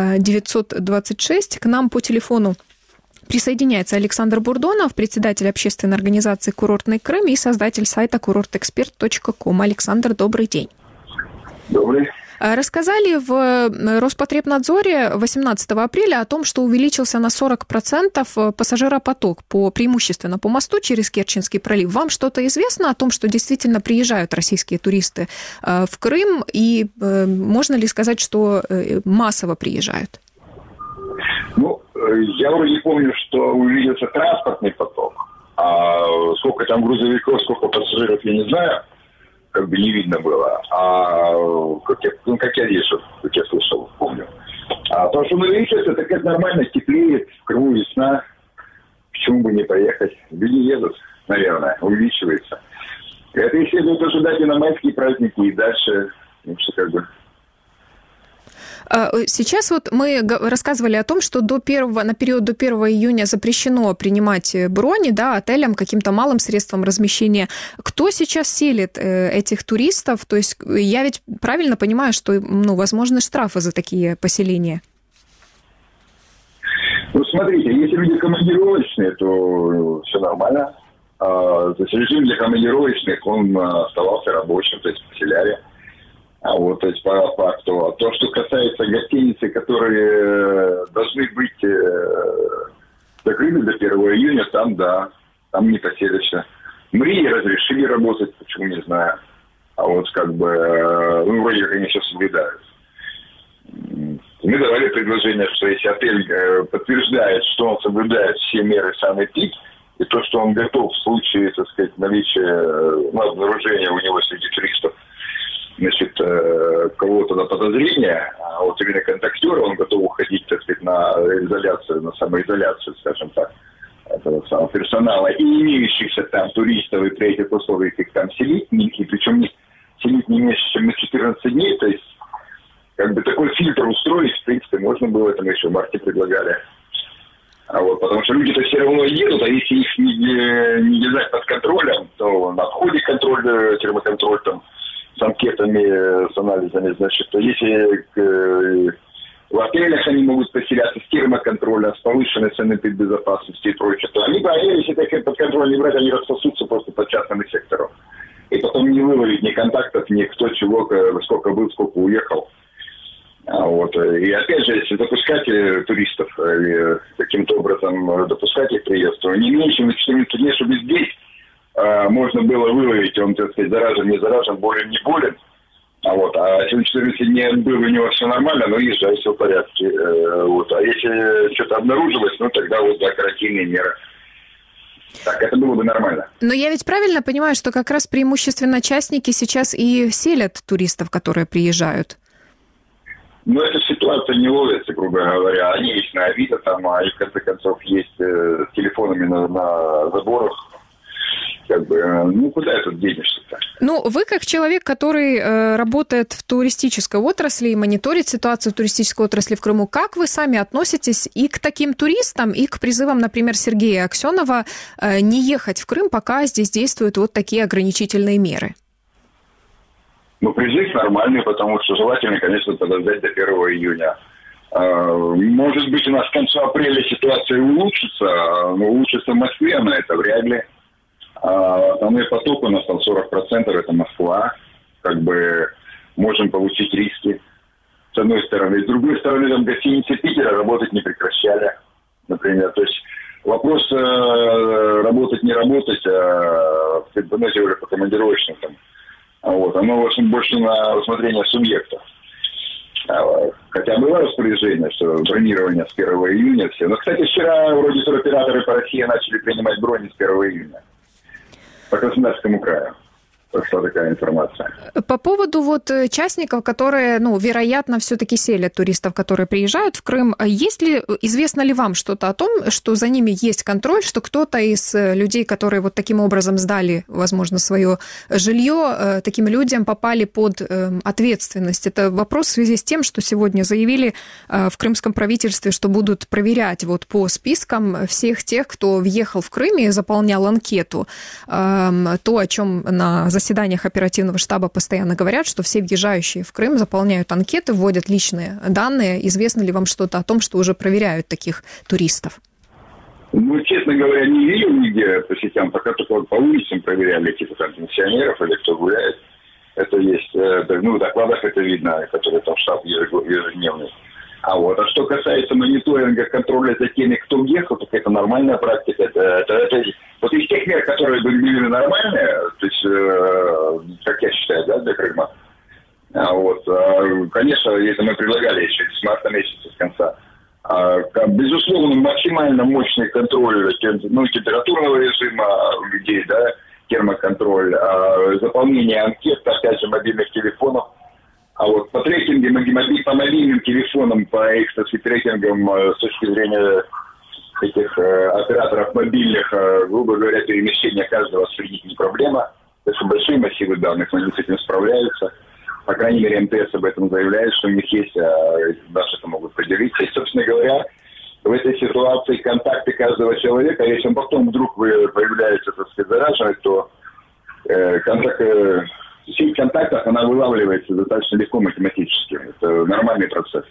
926. К нам по телефону присоединяется Александр Бурдонов, председатель общественной организации «Курортный Крым» и создатель сайта kurortexpert.com. Александр, добрый день. Добрый. Рассказали в Роспотребнадзоре 18 апреля о том, что увеличился на 40% пассажиропоток преимущественно по мосту через Керченский пролив. Вам что-то известно о том, что действительно приезжают российские туристы в Крым? И можно ли сказать, что массово приезжают? Я вроде помню, что увеличился транспортный поток. А сколько там грузовиков, сколько пассажиров, я не знаю. Как бы не видно было. Как я здесь, как я слышал, помню. А то, что увеличивается, так это нормально, теплеет, в Крыму весна. Почему бы не поехать? Люди едут, наверное, увеличивается. Это и следует ожидать и на майские праздники, и дальше, как бы... Сейчас вот мы рассказывали о том, что на период до 1 июня запрещено принимать брони, да, отелям, каким-то малым средством размещения. Кто сейчас селит этих туристов? То есть я ведь правильно понимаю, что возможны штрафы за такие поселения? Смотрите, если люди командировочные, то все нормально. Режим для командировочных, он оставался рабочим, то есть поселяли. То есть по факту. То, что касается гостиниц, которые должны быть закрыты до 1 июня, там не поселишься. МРИ разрешили работать, почему не знаю. А вот как бы, вроде как они все соблюдают. Мы давали предложение, что если отель подтверждает, что он соблюдает все меры санэпид, и то, что он готов в случае, так сказать, наличия обнаружения у него среди туристов, значит, кого-то на подозрение, а вот именно контактера, он готов уходить, так сказать, на изоляцию, на самоизоляцию, скажем так, этого самого персонала, и имеющихся там туристов, и при этих условиях их там селить, и причем селить не меньше, чем на 14 дней, то есть, как бы такой фильтр устроить, в принципе, можно было, это мы еще в марте предлагали. Потому что люди-то все равно едут, а если их не держать под контролем, то на входе контроль, термоконтроль там, с анкетами, с анализами, значит, то если в отелях они могут поселяться с термоконтролем, с повышенной санэпид безопасности и прочее, то они, если так под контроль не брать, они рассосутся просто по частному сектору. И потом не выловить ни контактов, ни кто чего, сколько был, сколько уехал. И опять же, если допускать туристов каким-то образом допускать их приезд, то не меньше, чем 14 дней, чтобы здесь можно было выловить, он, так сказать, заражен, не заражен, болен, не болен. А если 14 дней был, у него все нормально, езжай, все в порядке. А если что-то обнаружилось, тогда карантинные меры. Так, это было бы нормально. Но я ведь правильно понимаю, что как раз преимущественно частники сейчас и селят туристов, которые приезжают? Эта ситуация не ловится, грубо говоря. Они есть на Авито, и в конце концов есть с телефонами на заборах. Куда это денешься-то? Вы как человек, который работает в туристической отрасли и мониторит ситуацию туристической отрасли в Крыму, как вы сами относитесь и к таким туристам, и к призывам, например, Сергея Аксенова не ехать в Крым, пока здесь действуют вот такие ограничительные меры? Призыв нормальный, потому что желательно, конечно, подождать до 1 июня. Может быть, у нас к концу апреля ситуация улучшится, но улучшится в Москве, но это вряд ли. Основной поток у нас там 40%, это Москва. Можем получить риски, с одной стороны. С другой стороны, там гостиницы Питера работать не прекращали, например. То есть вопрос работать, не работать, в интернете уже по командировочным там. Оно, в общем, больше на усмотрение субъекта. Хотя было распоряжение, что бронирование с 1 июня все. Но, кстати, вчера вроде туроператоры по России начали принимать брони с 1 июня. По Краснодарскому краю. Пошла такая информация. По поводу частников, которые, вероятно, все-таки селят туристов, которые приезжают в Крым, известно ли вам что-то о том, что за ними есть контроль, что кто-то из людей, которые таким образом сдали, возможно, свое жилье, таким людям попали под ответственность? Это вопрос в связи с тем, что сегодня заявили в крымском правительстве, что будут проверять по спискам всех тех, кто въехал в Крым и заполнял анкету. То, о чем на заседаниях оперативного штаба постоянно говорят, что все въезжающие в Крым заполняют анкеты, вводят личные данные. Известно ли вам что-то о том, что уже проверяют таких туристов? Честно говоря, не видел нигде по сетям, пока только по улицам проверяли пенсионеров или кто гуляет. Это есть, в докладах это видно, которые там штаб ежедневный. А что касается мониторинга, контроля за теми, кто въехал, так это нормальная практика. Это из тех мер, которые были нормальные, то есть, как я считаю, для Крыма. Конечно, это мы предлагали еще с марта месяца, с конца. Безусловно, максимально мощный контроль температурного режима у людей, термоконтроль, заполнение анкет, опять же, мобильных телефонов. По трекингам, по мобильным телефонам, по их, трекингам с точки зрения этих операторов мобильных, грубо говоря, перемещение каждого среди не проблема. Это что большие массивы данных, они с этим справляются. По крайней мере, МТС об этом заявляет, что у них есть, наши это могут поделиться. И, собственно говоря, в этой ситуации контакты каждого человека, если он потом вдруг появляется, зараженный, то сеть контактов, она вылавливается достаточно легко математически. Это нормальный процесс.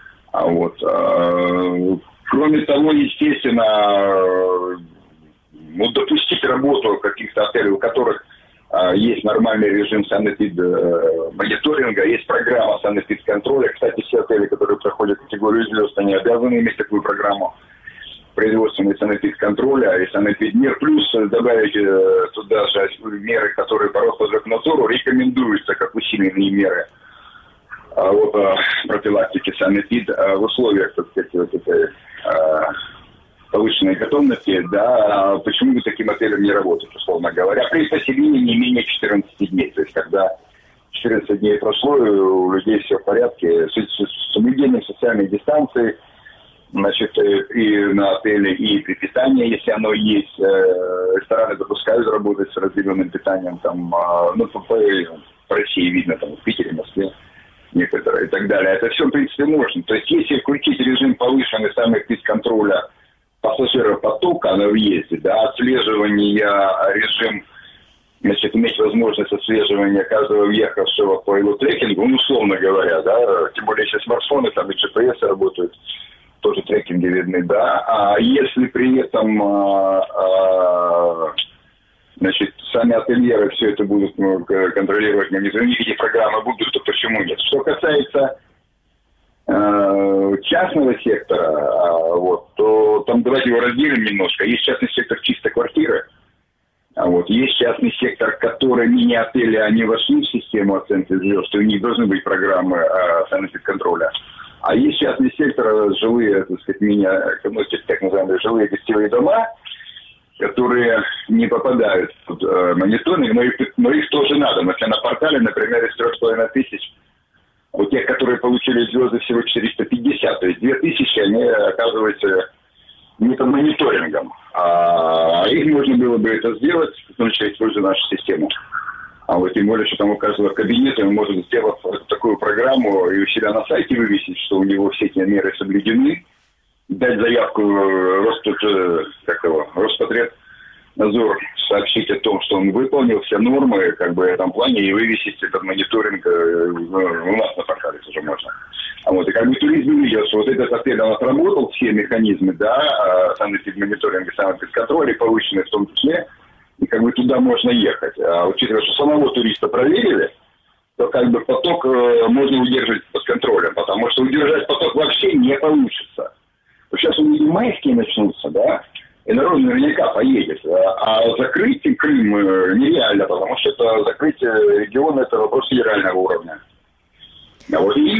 Кроме того, естественно, допустить работу каких-то отелей, у которых есть нормальный режим санэпид-мониторинга, есть программа санэпид-контроля. Кстати, все отели, которые проходят категорию звезд, они обязаны иметь такую программу. производственный санэпидконтроля и санэпидмер, плюс добавить туда же меры, которые по Роспотребнадзору рекомендуются как усиленные меры профилактики санэпид в условиях, так сказать, вот этой повышенной готовности, да, почему бы таким отелям не работать, условно говоря, при поселении не менее 14 дней, то есть когда 14 дней прошло, и у людей все в порядке, с соблюдением социальной дистанции, значит, и на отеле, и при питании, если оно есть, рестораны допускают работать с разделенным питанием, там, по России видно, там, в Питере, Москве, некоторые и так далее. Это все, в принципе, можно. То есть, если включить режим повышенный санэпидконтроля пассажиропотока на въезде, да, отслеживание, режим, значит, иметь возможность отслеживания каждого въехавшего по его трекингу, условно говоря, да, тем более, если смартфоны, там и GPS работают, тоже трекинги видны, да, а если при этом, значит, сами ательеры все это будут контролировать, мониторинг, эти программы будут, то почему нет? Что касается частного сектора, то там давайте его разделим немножко. Есть частный сектор чисто квартиры, есть частный сектор, который мини-отели, они вошли в систему оценки звезд, и у них должны быть программы санэпидконтроля. А есть частный сектор, жилые, так сказать, так называемые жилые гостевые дома, которые не попадают под мониторинг, но их тоже надо. Если на портале, например, из 3500, у тех, которые получили звезды, всего 450, то есть 2000, они оказываются не под мониторингом. А их можно было бы это сделать, в том числе используя нашу систему. Тем более, что там у каждого кабинета мы можем сделать такую программу и у себя на сайте вывесить, что у него все эти меры соблюдены, дать заявку Роспотребнадзор, сообщить о том, что он выполнил все нормы, в этом плане, и вывесить этот мониторинг у нас на портале тоже можно. И туризм видел, что этот отель, он отработал все механизмы, да, санэпидмониторинга, санэпидконтроля, повышенные в том числе, и туда можно ехать. А учитывая, что самого туриста проверили, то поток можно удерживать под контролем, потому что удержать поток вообще не получится. Сейчас у них майские начнутся, да, и народ наверняка поедет. А закрыть Крым нереально, потому что это закрыть регион, это вопрос федерального уровня. И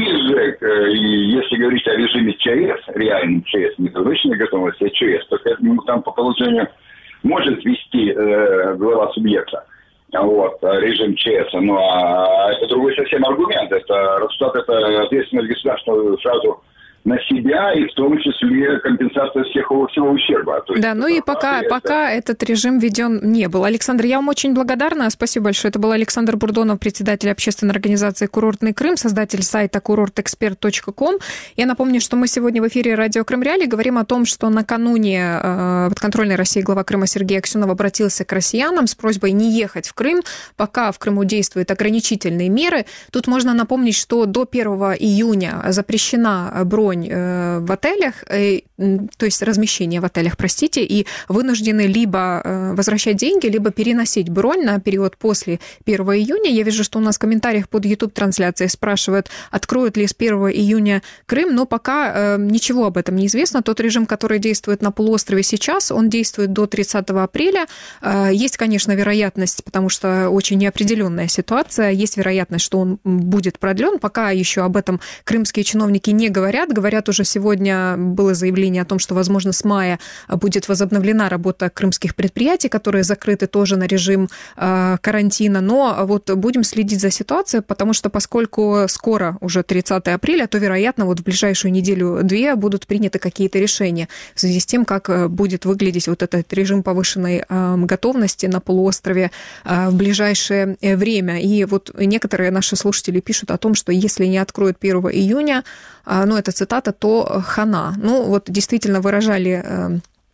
если говорить о режиме ЧАЭС, реальном ЧАЭС, не повышенной готовности, а ЧАЭС, то там по положению может ввести глава субъекта режим ЧАЭС, но это другой совсем аргумент. Это расплата, ответственность государства сразу на себя, и в том числе компенсация всего ущерба. Да, и пока этот режим введен не был. Александр, я вам очень благодарна. Спасибо большое. Это был Александр Бурдонов, председатель общественной организации «Курортный Крым», создатель сайта kurortexpert.com. Я напомню, что мы сегодня в эфире радио Крым Реалии говорим о том, что накануне подконтрольной России глава Крыма Сергей Аксенов обратился к россиянам с просьбой не ехать в Крым, пока в Крыму действуют ограничительные меры. Тут можно напомнить, что до 1 июня запрещена бронь в отелях, то есть размещение в отелях, простите, и вынуждены либо возвращать деньги, либо переносить бронь на период после 1 июня. Я вижу, что у нас в комментариях под YouTube-трансляцией спрашивают, откроют ли с 1 июня Крым, но пока ничего об этом не известно. Тот режим, который действует на полуострове сейчас, он действует до 30 апреля. Есть, конечно, вероятность, потому что очень неопределенная ситуация, есть вероятность, что он будет продлен. Пока еще об этом крымские чиновники не говорят. Говорят, уже сегодня было заявление о том, что, возможно, с мая будет возобновлена работа крымских предприятий, которые закрыты тоже на режим карантина. Но будем следить за ситуацией, потому что поскольку скоро уже 30 апреля, то, вероятно, в ближайшую неделю-две будут приняты какие-то решения в связи с тем, как будет выглядеть этот режим повышенной готовности на полуострове в ближайшее время. И некоторые наши слушатели пишут о том, что если не откроют 1 июня, это цитата, то хана. Действительно выражали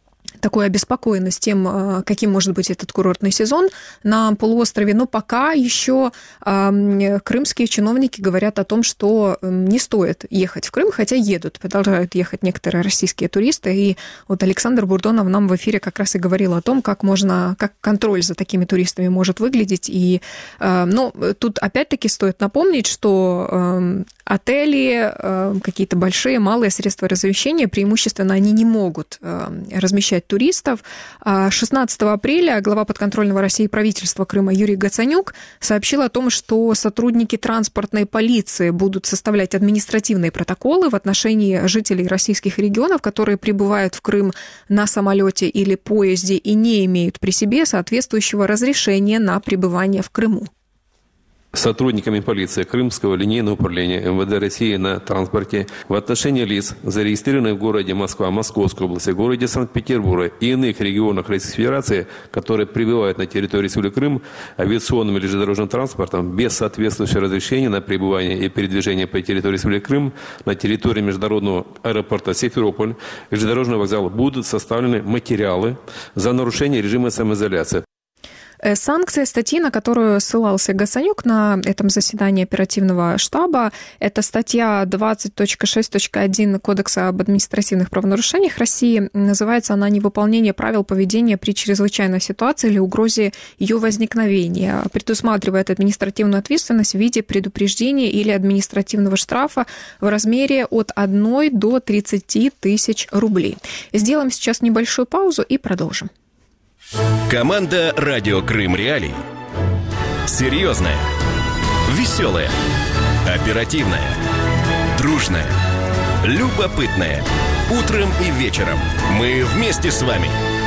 такую обеспокоенность тем, каким может быть этот курортный сезон на полуострове. Но пока еще крымские чиновники говорят о том, что не стоит ехать в Крым, хотя едут, продолжают ехать некоторые российские туристы. И вот Александр Бурдонов нам в эфире как раз и говорил о том, как контроль за такими туристами может выглядеть. И, тут опять-таки стоит напомнить, что отели, какие-то большие, малые средства размещения, преимущественно они не могут размещать туристов. 16 апреля глава подконтрольного России правительства Крыма Юрий Гацанюк сообщил о том, что сотрудники транспортной полиции будут составлять административные протоколы в отношении жителей российских регионов, которые прибывают в Крым на самолете или поезде и не имеют при себе соответствующего разрешения на пребывание в Крыму. Сотрудниками полиции Крымского линейного управления МВД России на транспорте в отношении лиц, зарегистрированных в городе Москва, Московской области, городе Санкт-Петербурга и иных регионах Российской Федерации, которые прибывают на территории Республики Крым авиационным или железнодорожным транспортом без соответствующего разрешения на пребывание и передвижение по территории Республики Крым на территории международного аэропорта Симферополь и железнодорожного вокзала будут составлены материалы за нарушение режима самоизоляции. Санкция статьи, на которую ссылался Гацанюк на этом заседании оперативного штаба, это статья 20.6.1 Кодекса об административных правонарушениях России. Называется она «Невыполнение правил поведения при чрезвычайной ситуации или угрозе ее возникновения». Предусматривает административную ответственность в виде предупреждения или административного штрафа в размере от 1 до 30 тысяч рублей. Сделаем сейчас небольшую паузу и продолжим. Команда «Радио Крым Реалии». Серьезная, веселая, оперативная, дружная, любопытная. Утром и вечером мы вместе с вами.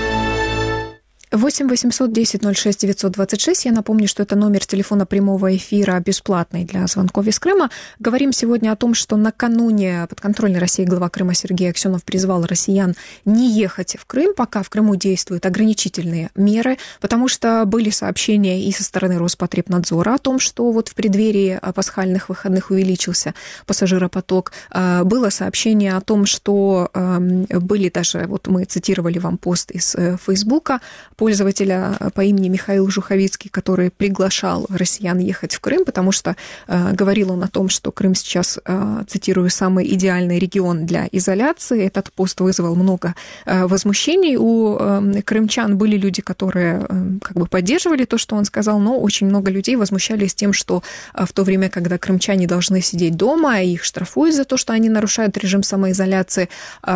8 800 10 06 926. Я напомню, что это номер телефона прямого эфира, бесплатный для звонков из Крыма. Говорим сегодня о том, что накануне подконтрольной России глава Крыма Сергей Аксенов призвал россиян не ехать в Крым, пока в Крыму действуют ограничительные меры, потому что были сообщения и со стороны Роспотребнадзора о том, что вот в преддверии пасхальных выходных увеличился пассажиропоток. Было сообщение о том, что были даже, вот мы цитировали вам пост из Фейсбука, пользователя по имени Михаил Жуховицкий, который приглашал россиян ехать в Крым, потому что говорил он о том, что Крым сейчас, цитирую, самый идеальный регион для изоляции. Этот пост вызвал много возмущений. У крымчан были люди, которые как бы поддерживали то, что он сказал, но очень много людей возмущались тем, что в то время, когда крымчане должны сидеть дома, их штрафуют за то, что они нарушают режим самоизоляции,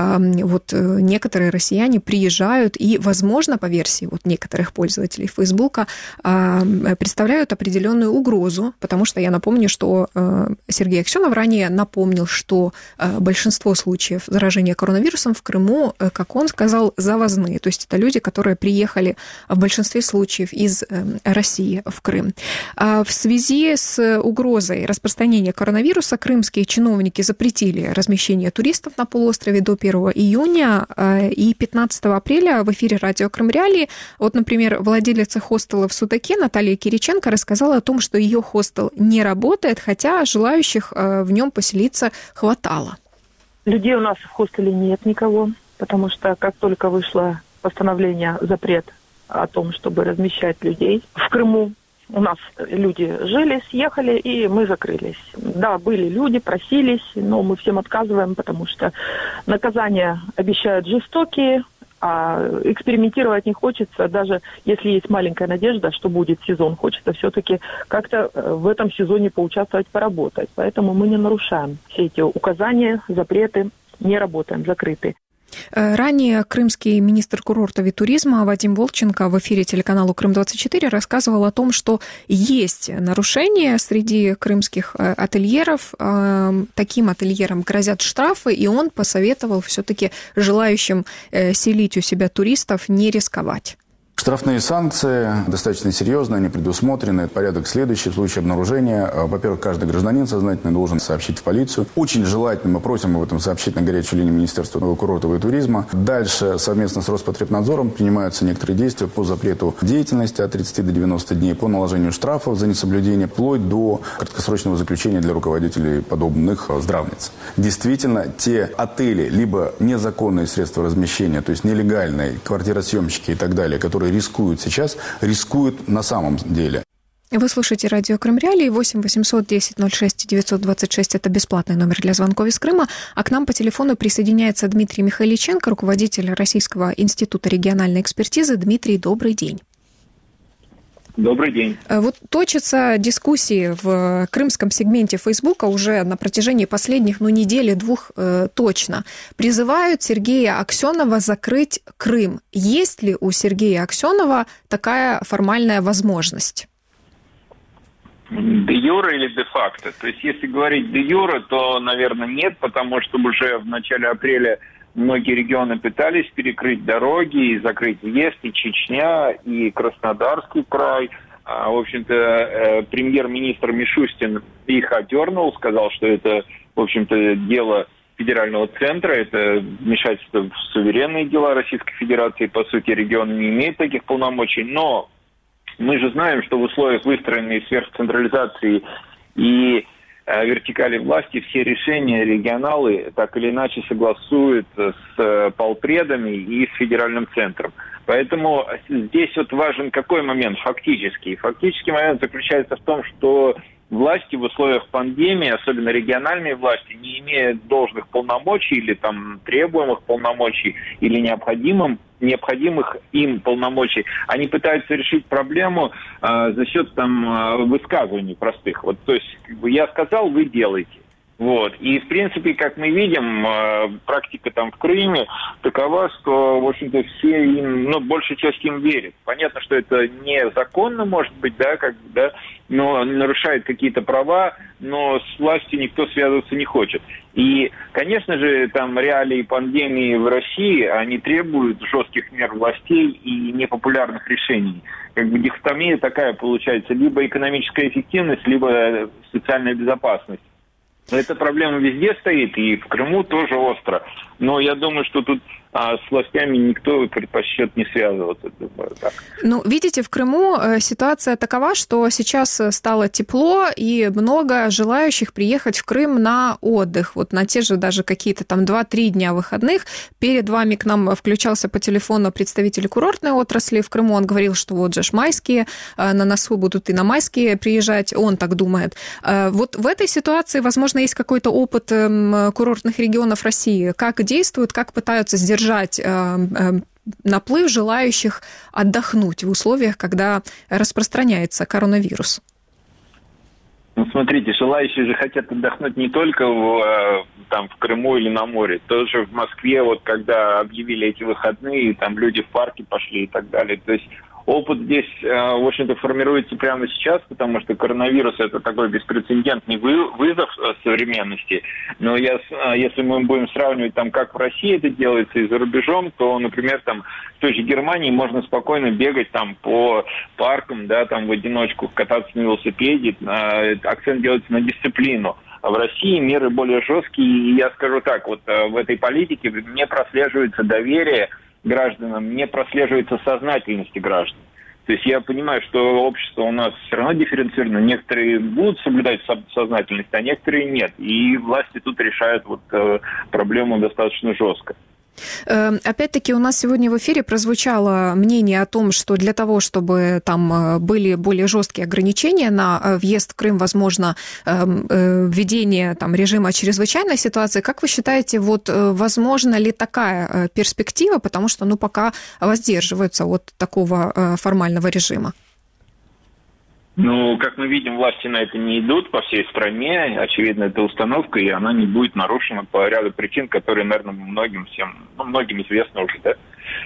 вот некоторые россияне приезжают и, возможно, по версии вот некоторых пользователей Фейсбука, представляют определенную угрозу, потому что я напомню, что Сергей Аксенов ранее напомнил, что большинство случаев заражения коронавирусом в Крыму, как он сказал, завозные. То есть это люди, которые приехали в большинстве случаев из России в Крым. В связи с угрозой распространения коронавируса крымские чиновники запретили размещение туристов на полуострове до 1 июня и 15 апреля в эфире «Радио Крым Реалии». Вот, например, владелица хостела в Судаке Наталья Кириченко рассказала о том, что ее хостел не работает, хотя желающих в нем поселиться хватало. Людей у нас в хостеле нет никого, потому что как только вышло постановление, запрет о том, чтобы размещать людей в Крыму, у нас люди жили, съехали, и мы закрылись. Да, были люди, просились, но мы всем отказываем, потому что наказания обещают жестокие, а экспериментировать не хочется, даже если есть маленькая надежда, что будет сезон. Хочется все-таки как-то в этом сезоне поучаствовать, поработать. Поэтому мы не нарушаем все эти указания, запреты, не работаем, закрыты. Ранее крымский министр курортов и туризма Вадим Волченко в эфире телеканалу «Крым-24» рассказывал о том, что есть нарушения среди крымских ательеров. Таким ательерам грозят штрафы, и он посоветовал все-таки желающим селить у себя туристов не рисковать. Штрафные санкции достаточно серьезные, они предусмотрены. Порядок следующий: в случае обнаружения, во-первых, каждый гражданин сознательно должен сообщить в полицию. Очень желательно, мы просим об этом сообщить на горячую линию Министерства курортов и туризма. Дальше совместно с Роспотребнадзором принимаются некоторые действия по запрету деятельности от 30 до 90 дней, по наложению штрафов за несоблюдение, вплоть до краткосрочного заключения для руководителей подобных здравниц. Действительно, те отели, либо незаконные средства размещения, то есть нелегальные квартиросъемщики и так далее, которые рискуют сейчас, рискуют на самом деле. Вы слушаете радио Крым Реалии, 8 800 10 06 926, это бесплатный номер для звонков из Крыма, а к нам по телефону присоединяется Дмитрий Михайличенко, руководитель Российского института региональной экспертизы. Дмитрий, добрый день. Добрый день. Вот точатся дискуссии в крымском сегменте Фейсбука уже на протяжении последних, недели-двух точно. Призывают Сергея Аксенова закрыть Крым. Есть ли у Сергея Аксенова такая формальная возможность? Де юре или де факто? То есть, если говорить де юре, то, наверное, нет, потому что уже в начале апреля многие регионы пытались перекрыть дороги и закрыть въезд, и Чечня, и Краснодарский край. В общем-то, премьер-министр Мишустин их одернул, сказал, что это, в общем-то, дело федерального центра, это вмешательство в суверенные дела Российской Федерации. По сути, регион не имеет таких полномочий, но мы же знаем, что в условиях выстроенной сверхцентрализации и вертикали власти все решения регионалы так или иначе согласуют с полпредами и с федеральным центром. Поэтому здесь вот важен какой момент фактический? Фактический момент заключается в том, что власти в условиях пандемии, особенно региональные власти, не имеют должных полномочий или там требуемых полномочий или необходимых им полномочий, они пытаются решить проблему за счет высказываний простых. Вот, то есть, я сказал, вы делаете. Вот. И, в принципе, как мы видим, практика в Крыме такова, что, в общем-то, все им, большая часть им верит. Понятно, что это незаконно, может быть, но нарушает какие-то права, но с властью никто связываться не хочет. И, конечно же, реалии пандемии в России, они требуют жестких мер властей и непопулярных решений. Дихотомия такая получается: либо экономическая эффективность, либо социальная безопасность. Эта проблема везде стоит, и в Крыму тоже остро. Но я думаю, что тут с властями никто предпочтет не связываться. Так. Видите, в Крыму ситуация такова, что сейчас стало тепло, и много желающих приехать в Крым на отдых. Вот на те же даже какие-то 2-3 дня выходных. Перед вами к нам включался по телефону представитель курортной отрасли в Крыму. Он говорил, что вот же майские, на носу будут и на майские приезжать. Он так думает. Вот в этой ситуации, возможно, есть какой-то опыт курортных регионов России. Как действуют, как пытаются сдержать наплыв желающих отдохнуть в условиях, когда распространяется коронавирус? Смотрите, желающие же хотят отдохнуть не только в Крыму или на море. Тоже в Москве, когда объявили эти выходные, люди в парки пошли и так далее. То есть опыт здесь, в общем-то, формируется прямо сейчас, потому что коронавирус – это такой беспрецедентный вызов современности. Но если мы будем сравнивать, как в России это делается и за рубежом, то, например, в той же Германии можно спокойно бегать по паркам, в одиночку, кататься на велосипеде. Акцент делается на дисциплину. А в России меры более жесткие. И я скажу так, в этой политике не прослеживается доверие гражданам, не прослеживается сознательность граждан. То есть я понимаю, что общество у нас все равно дифференцировано. Некоторые будут соблюдать сознательность, а некоторые нет. И власти тут решают проблему достаточно жестко. Опять-таки у нас сегодня в эфире прозвучало мнение о том, что для того, чтобы были более жесткие ограничения на въезд в Крым, возможно, введение режима чрезвычайной ситуации. Как вы считаете, возможна ли такая перспектива, потому что пока воздерживаются от такого формального режима? Как мы видим, власти на это не идут по всей стране. Очевидно, это установка, и она не будет нарушена по ряду причин, которые, наверное, многим известны уже, да?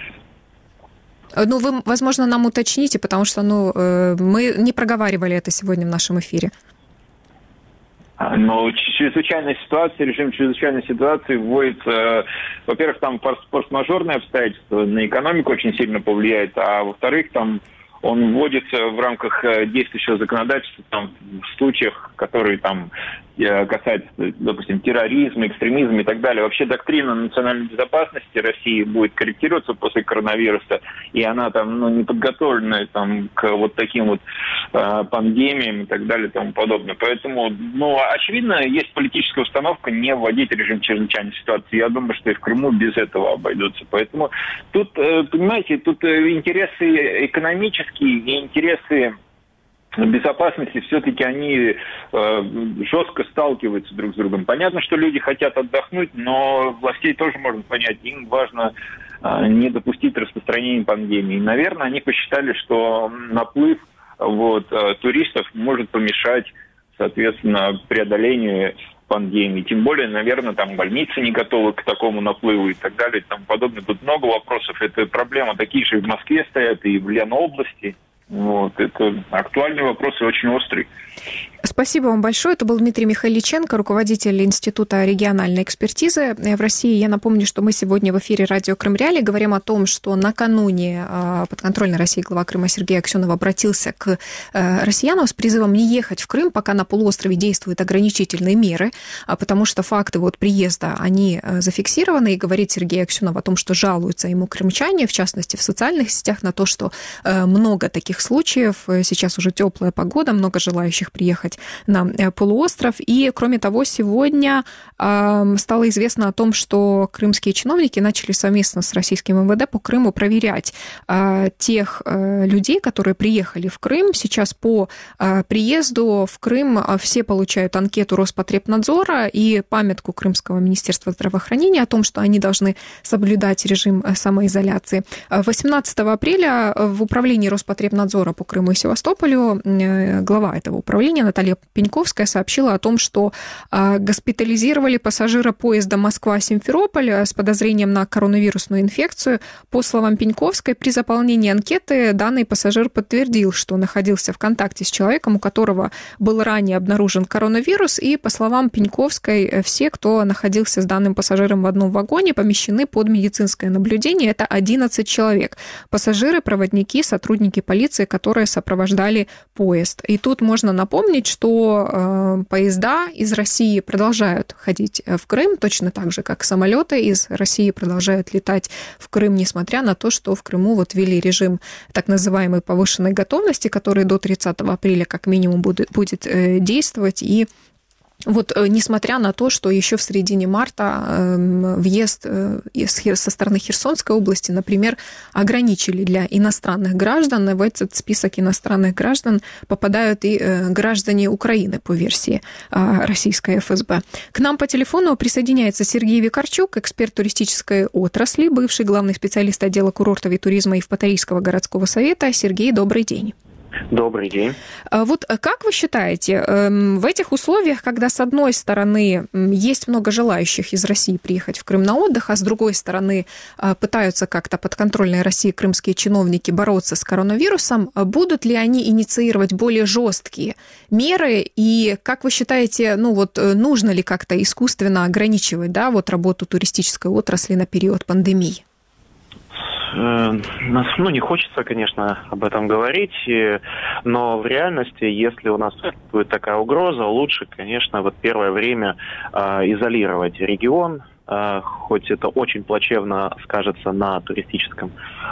Вы, возможно, нам уточните, потому что мы не проговаривали это сегодня в нашем эфире. Но чрезвычайная ситуация, режим чрезвычайной ситуации вводится, во-первых, там форс-мажорные обстоятельства на экономику очень сильно повлияет, а во-вторых, там он вводится в рамках действующего законодательства там, в случаях, которые там касаются, допустим, терроризма, экстремизма и так далее. Вообще доктрина национальной безопасности России будет корректироваться после коронавируса, и она там не подготовлена там, к вот таким вот пандемиям и так далее и тому подобное. Поэтому, очевидно, есть политическая установка не вводить режим чрезвычайной ситуации. Я думаю, что и в Крыму без этого обойдутся. Поэтому тут, понимаете, тут интересы экономические и интересы безопасности все-таки они жестко сталкиваются друг с другом. Понятно, что люди хотят отдохнуть, но властей тоже можно понять, им важно не допустить распространения пандемии. Наверное, они посчитали, что наплыв туристов может помешать, соответственно, преодолению пандемии. Тем более, наверное, там больницы не готовы к такому наплыву и так далее и тому подобное. Тут много вопросов. Это проблема такие же и в Москве стоят, и в Ленобласти. Это актуальный вопрос и очень острый. Спасибо вам большое. Это был Дмитрий Михайличенко, руководитель Института региональной экспертизы в России. Я напомню, что мы сегодня в эфире радио Крым Реалии говорим о том, что накануне подконтрольной России глава Крыма Сергей Аксенов обратился к россиянам с призывом не ехать в Крым, пока на полуострове действуют ограничительные меры, потому что факты приезда, они зафиксированы, и говорит Сергей Аксенов о том, что жалуются ему крымчане, в частности, в социальных сетях, на то, что много таких случаев. Сейчас уже теплая погода, много желающих приехать на полуостров. И, кроме того, сегодня стало известно о том, что крымские чиновники начали совместно с российским МВД по Крыму проверять тех людей, которые приехали в Крым. Сейчас по приезду в Крым все получают анкету Роспотребнадзора и памятку Крымского министерства здравоохранения о том, что они должны соблюдать режим самоизоляции. 18 апреля в управлении Роспотребнадзора по Крыму и Севастополю глава этого управления Наталья Пеньковская сообщила о том, что госпитализировали пассажира поезда Москва-Симферополь с подозрением на коронавирусную инфекцию. По словам Пеньковской, при заполнении анкеты данный пассажир подтвердил, что находился в контакте с человеком, у которого был ранее обнаружен коронавирус, и, по словам Пеньковской, все, кто находился с данным пассажиром в одном вагоне, помещены под медицинское наблюдение. Это 11 человек. Пассажиры, проводники, сотрудники полиции, которые сопровождали поезд. И тут можно напомнить, что поезда из России продолжают ходить в Крым, точно так же, как самолеты из России продолжают летать в Крым, несмотря на то, что в Крыму ввели режим так называемой повышенной готовности, который до 30 апреля как минимум будет действовать. И несмотря на то, что еще в середине марта въезд со стороны Херсонской области, например, ограничили для иностранных граждан, в этот список иностранных граждан попадают и граждане Украины по версии российской ФСБ. К нам по телефону присоединяется Сергей Викарчук, эксперт туристической отрасли, бывший главный специалист отдела курортов и туризма Евпаторийского городского совета. Сергей, добрый день. Добрый день. Как вы считаете, в этих условиях, когда с одной стороны есть много желающих из России приехать в Крым на отдых, а с другой стороны пытаются как-то подконтрольные России крымские чиновники бороться с коронавирусом, будут ли они инициировать более жесткие меры? И как вы считаете, нужно ли как-то искусственно ограничивать, работу туристической отрасли на период пандемии? Не хочется, конечно, об этом говорить, но в реальности, если у нас будет такая угроза, лучше, конечно, первое время изолировать регион, хоть это очень плачевно скажется на туристическом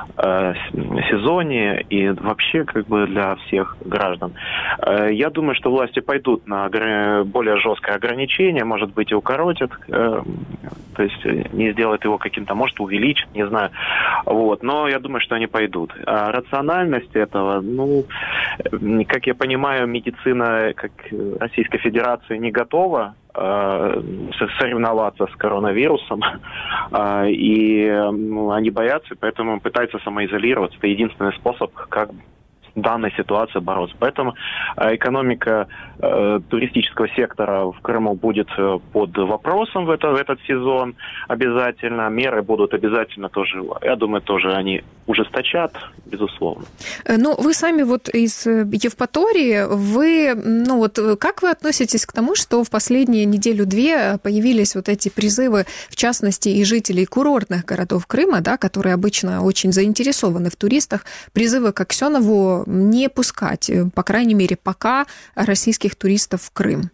сезоне и вообще для всех граждан. Я думаю, что власти пойдут на более жесткое ограничение, может быть, и укоротят, то есть не сделают его каким-то, может, увеличат, не знаю. Но я думаю, что они пойдут. А рациональность этого, как я понимаю, медицина Российской Федерации не готова соревноваться с коронавирусом, и они боятся, поэтому пытаются самоизолироваться. Это единственный способ, как в данной ситуации бороться. Поэтому экономика туристического сектора в Крыму будет под вопросом в этот сезон обязательно. Меры будут обязательно тоже, я думаю, тоже они ужесточат, безусловно. Ну, вы сами вот из Евпатории, как вы относитесь к тому, что в последние неделю-две появились вот эти призывы, в частности, и жителей курортных городов Крыма, да, которые обычно очень заинтересованы в туристах, призывы к Аксенову не пускать, по крайней мере, пока, российских туристов в Крым?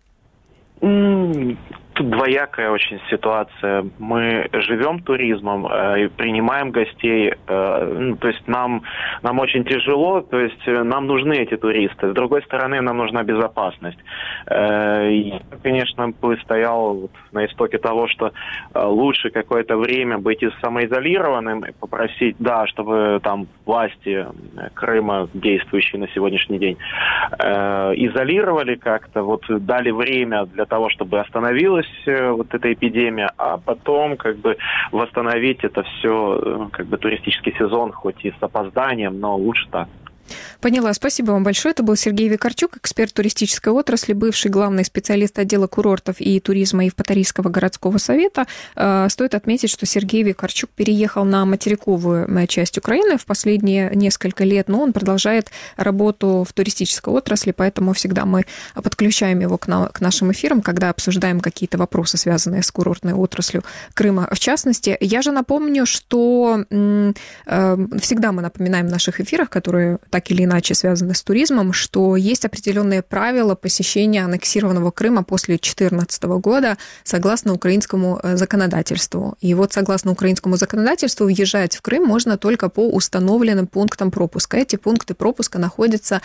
Тут двоякая очень ситуация. Мы живем туризмом и принимаем гостей. То есть нам очень тяжело, то есть нам нужны эти туристы. С другой стороны, нам нужна безопасность. Я, конечно, бы стоял на истоке того, что лучше какое-то время быть самоизолированным и попросить, да, чтобы там власти Крыма, действующие на сегодняшний день, изолировали как-то, вот дали время для того, чтобы остановилась вот эта эпидемия, а потом как бы восстановить это все, как бы туристический сезон, хоть и с опозданием, но лучше так. Поняла. Спасибо вам большое. Это был Сергей Викарчук, эксперт туристической отрасли, бывший главный специалист отдела курортов и туризма Евпаторийского городского совета. Стоит отметить, что Сергей Викарчук переехал на материковую часть Украины в последние несколько лет, но он продолжает работу в туристической отрасли, поэтому всегда мы подключаем его к нашим эфирам, когда обсуждаем какие-то вопросы, связанные с курортной отраслью Крыма. В частности, я же напомню, что всегда мы напоминаем в наших эфирах, которые так или иначе связаны с туризмом, что есть определенные правила посещения аннексированного Крыма после 2014 года согласно украинскому законодательству. И вот согласно украинскому законодательству въезжать в Крым можно только по установленным пунктам пропуска. Эти пункты пропуска находятся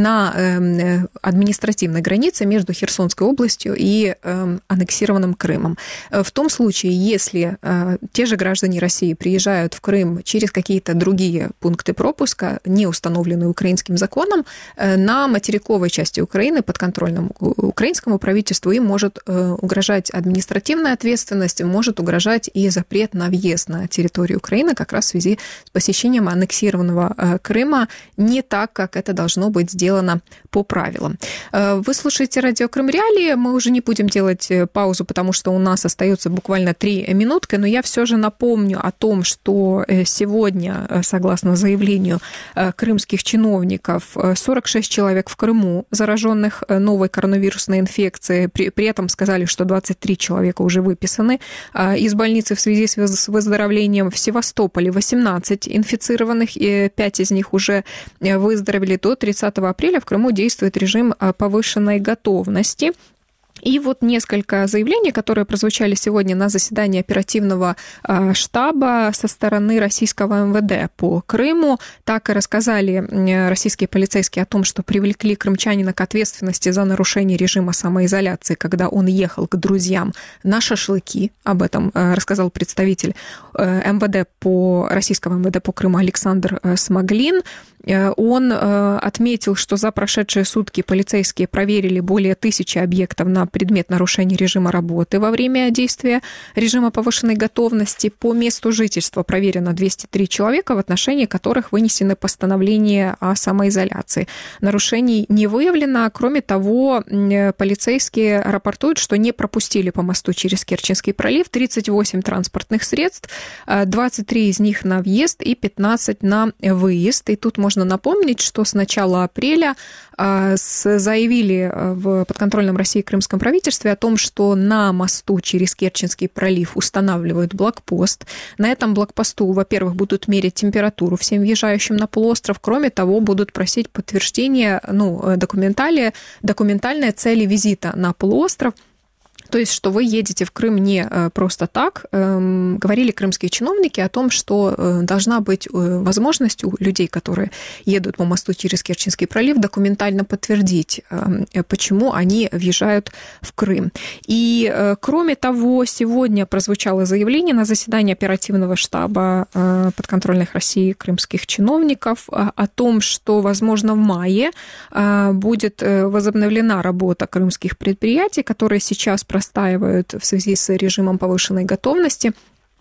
на административной границе между Херсонской областью и аннексированным Крымом. В том случае, если те же граждане России приезжают в Крым через какие-то другие пункты пропуска, не установленные украинским законом, на материковой части Украины, подконтрольном украинскому правительству, им может угрожать административная ответственность, может угрожать и запрет на въезд на территорию Украины как раз в связи с посещением аннексированного Крыма не так, как это должно быть сделано по правилам. Вы слушаете радио Крым Реалии. Мы уже не будем делать паузу, потому что у нас остается буквально 3 минутки, но я все же напомню о том, что сегодня, согласно заявлению крымских чиновников, 46 человек в Крыму, зараженных новой коронавирусной инфекцией. При этом сказали, что 23 человека уже выписаны из больницы в связи с выздоровлением. В Севастополе 18 инфицированных, и 5 из них уже выздоровели. До 30 апреля в Крыму действует режим повышенной готовности. И вот несколько заявлений, которые прозвучали сегодня на заседании оперативного штаба со стороны российского МВД по Крыму. Так и рассказали российские полицейские о том, что привлекли крымчанина к ответственности за нарушение режима самоизоляции, когда он ехал к друзьям на шашлыки. Об этом рассказал представитель российского МВД по Крыму Александр Смоглин. Он отметил, что за прошедшие сутки полицейские проверили более 1000 объектов на предмет нарушения режима работы во время действия режима повышенной готовности. По месту жительства проверено 203 человека, в отношении которых вынесены постановления о самоизоляции. Нарушений не выявлено. Кроме того, полицейские рапортуют, что не пропустили по мосту через Керченский пролив 38 транспортных средств, 23 из них на въезд и 15 на выезд. И тут можно напомнить, что с начала апреля заявили в подконтрольном России крымском правительстве о том, что на мосту через Керченский пролив устанавливают блокпост. На этом блокпосту, во-первых, будут мерить температуру всем въезжающим на полуостров. Кроме того, будут просить подтверждение, документальной цели визита на полуостров. То есть, что вы едете в Крым не просто так. Говорили крымские чиновники о том, что должна быть возможность у людей, которые едут по мосту через Керченский пролив, документально подтвердить, почему они въезжают в Крым. И, кроме того, сегодня прозвучало заявление на заседании оперативного штаба подконтрольных России крымских чиновников о том, что, возможно, в мае будет возобновлена работа крымских предприятий, которые сейчас простаивают в связи с режимом повышенной готовности.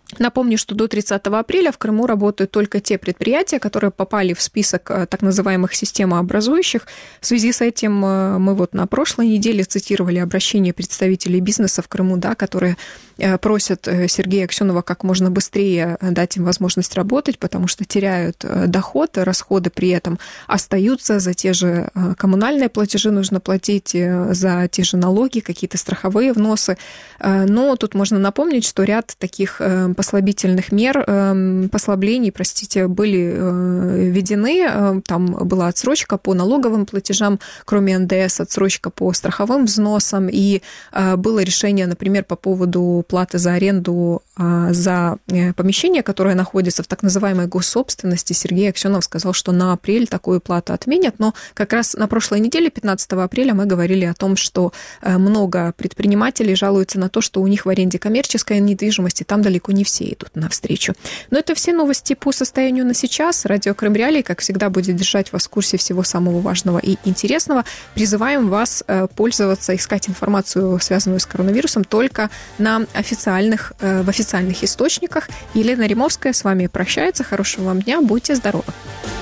Напомню, что до 30 апреля в Крыму работают только те предприятия, которые попали в список так называемых системообразующих. В связи с этим мы вот на прошлой неделе цитировали обращение представителей бизнеса в Крыму, да, которые просят Сергея Аксенова как можно быстрее дать им возможность работать, потому что теряют доход, расходы при этом остаются, за те же коммунальные платежи нужно платить, за те же налоги, какие-то страховые взносы. Но тут можно напомнить, что ряд таких послабительных мер, послаблений, были введены. Там была отсрочка по налоговым платежам, кроме НДС, отсрочка по страховым взносам, и было решение, например, по поводу платы за аренду за помещение, которое находится в так называемой госсобственности. Сергей Аксенов сказал, что на апрель такую плату отменят, но как раз на прошлой неделе, 15 апреля, мы говорили о том, что много предпринимателей жалуются на то, что у них в аренде коммерческой недвижимости, там далеко не все идут навстречу. Но это все новости по состоянию на сейчас. Радио Крым Реалии, как всегда, будет держать вас в курсе всего самого важного и интересного. Призываем вас пользоваться, искать информацию, связанную с коронавирусом, только в официальных источниках. Елена Римовская с вами прощается. Хорошего вам дня. Будьте здоровы.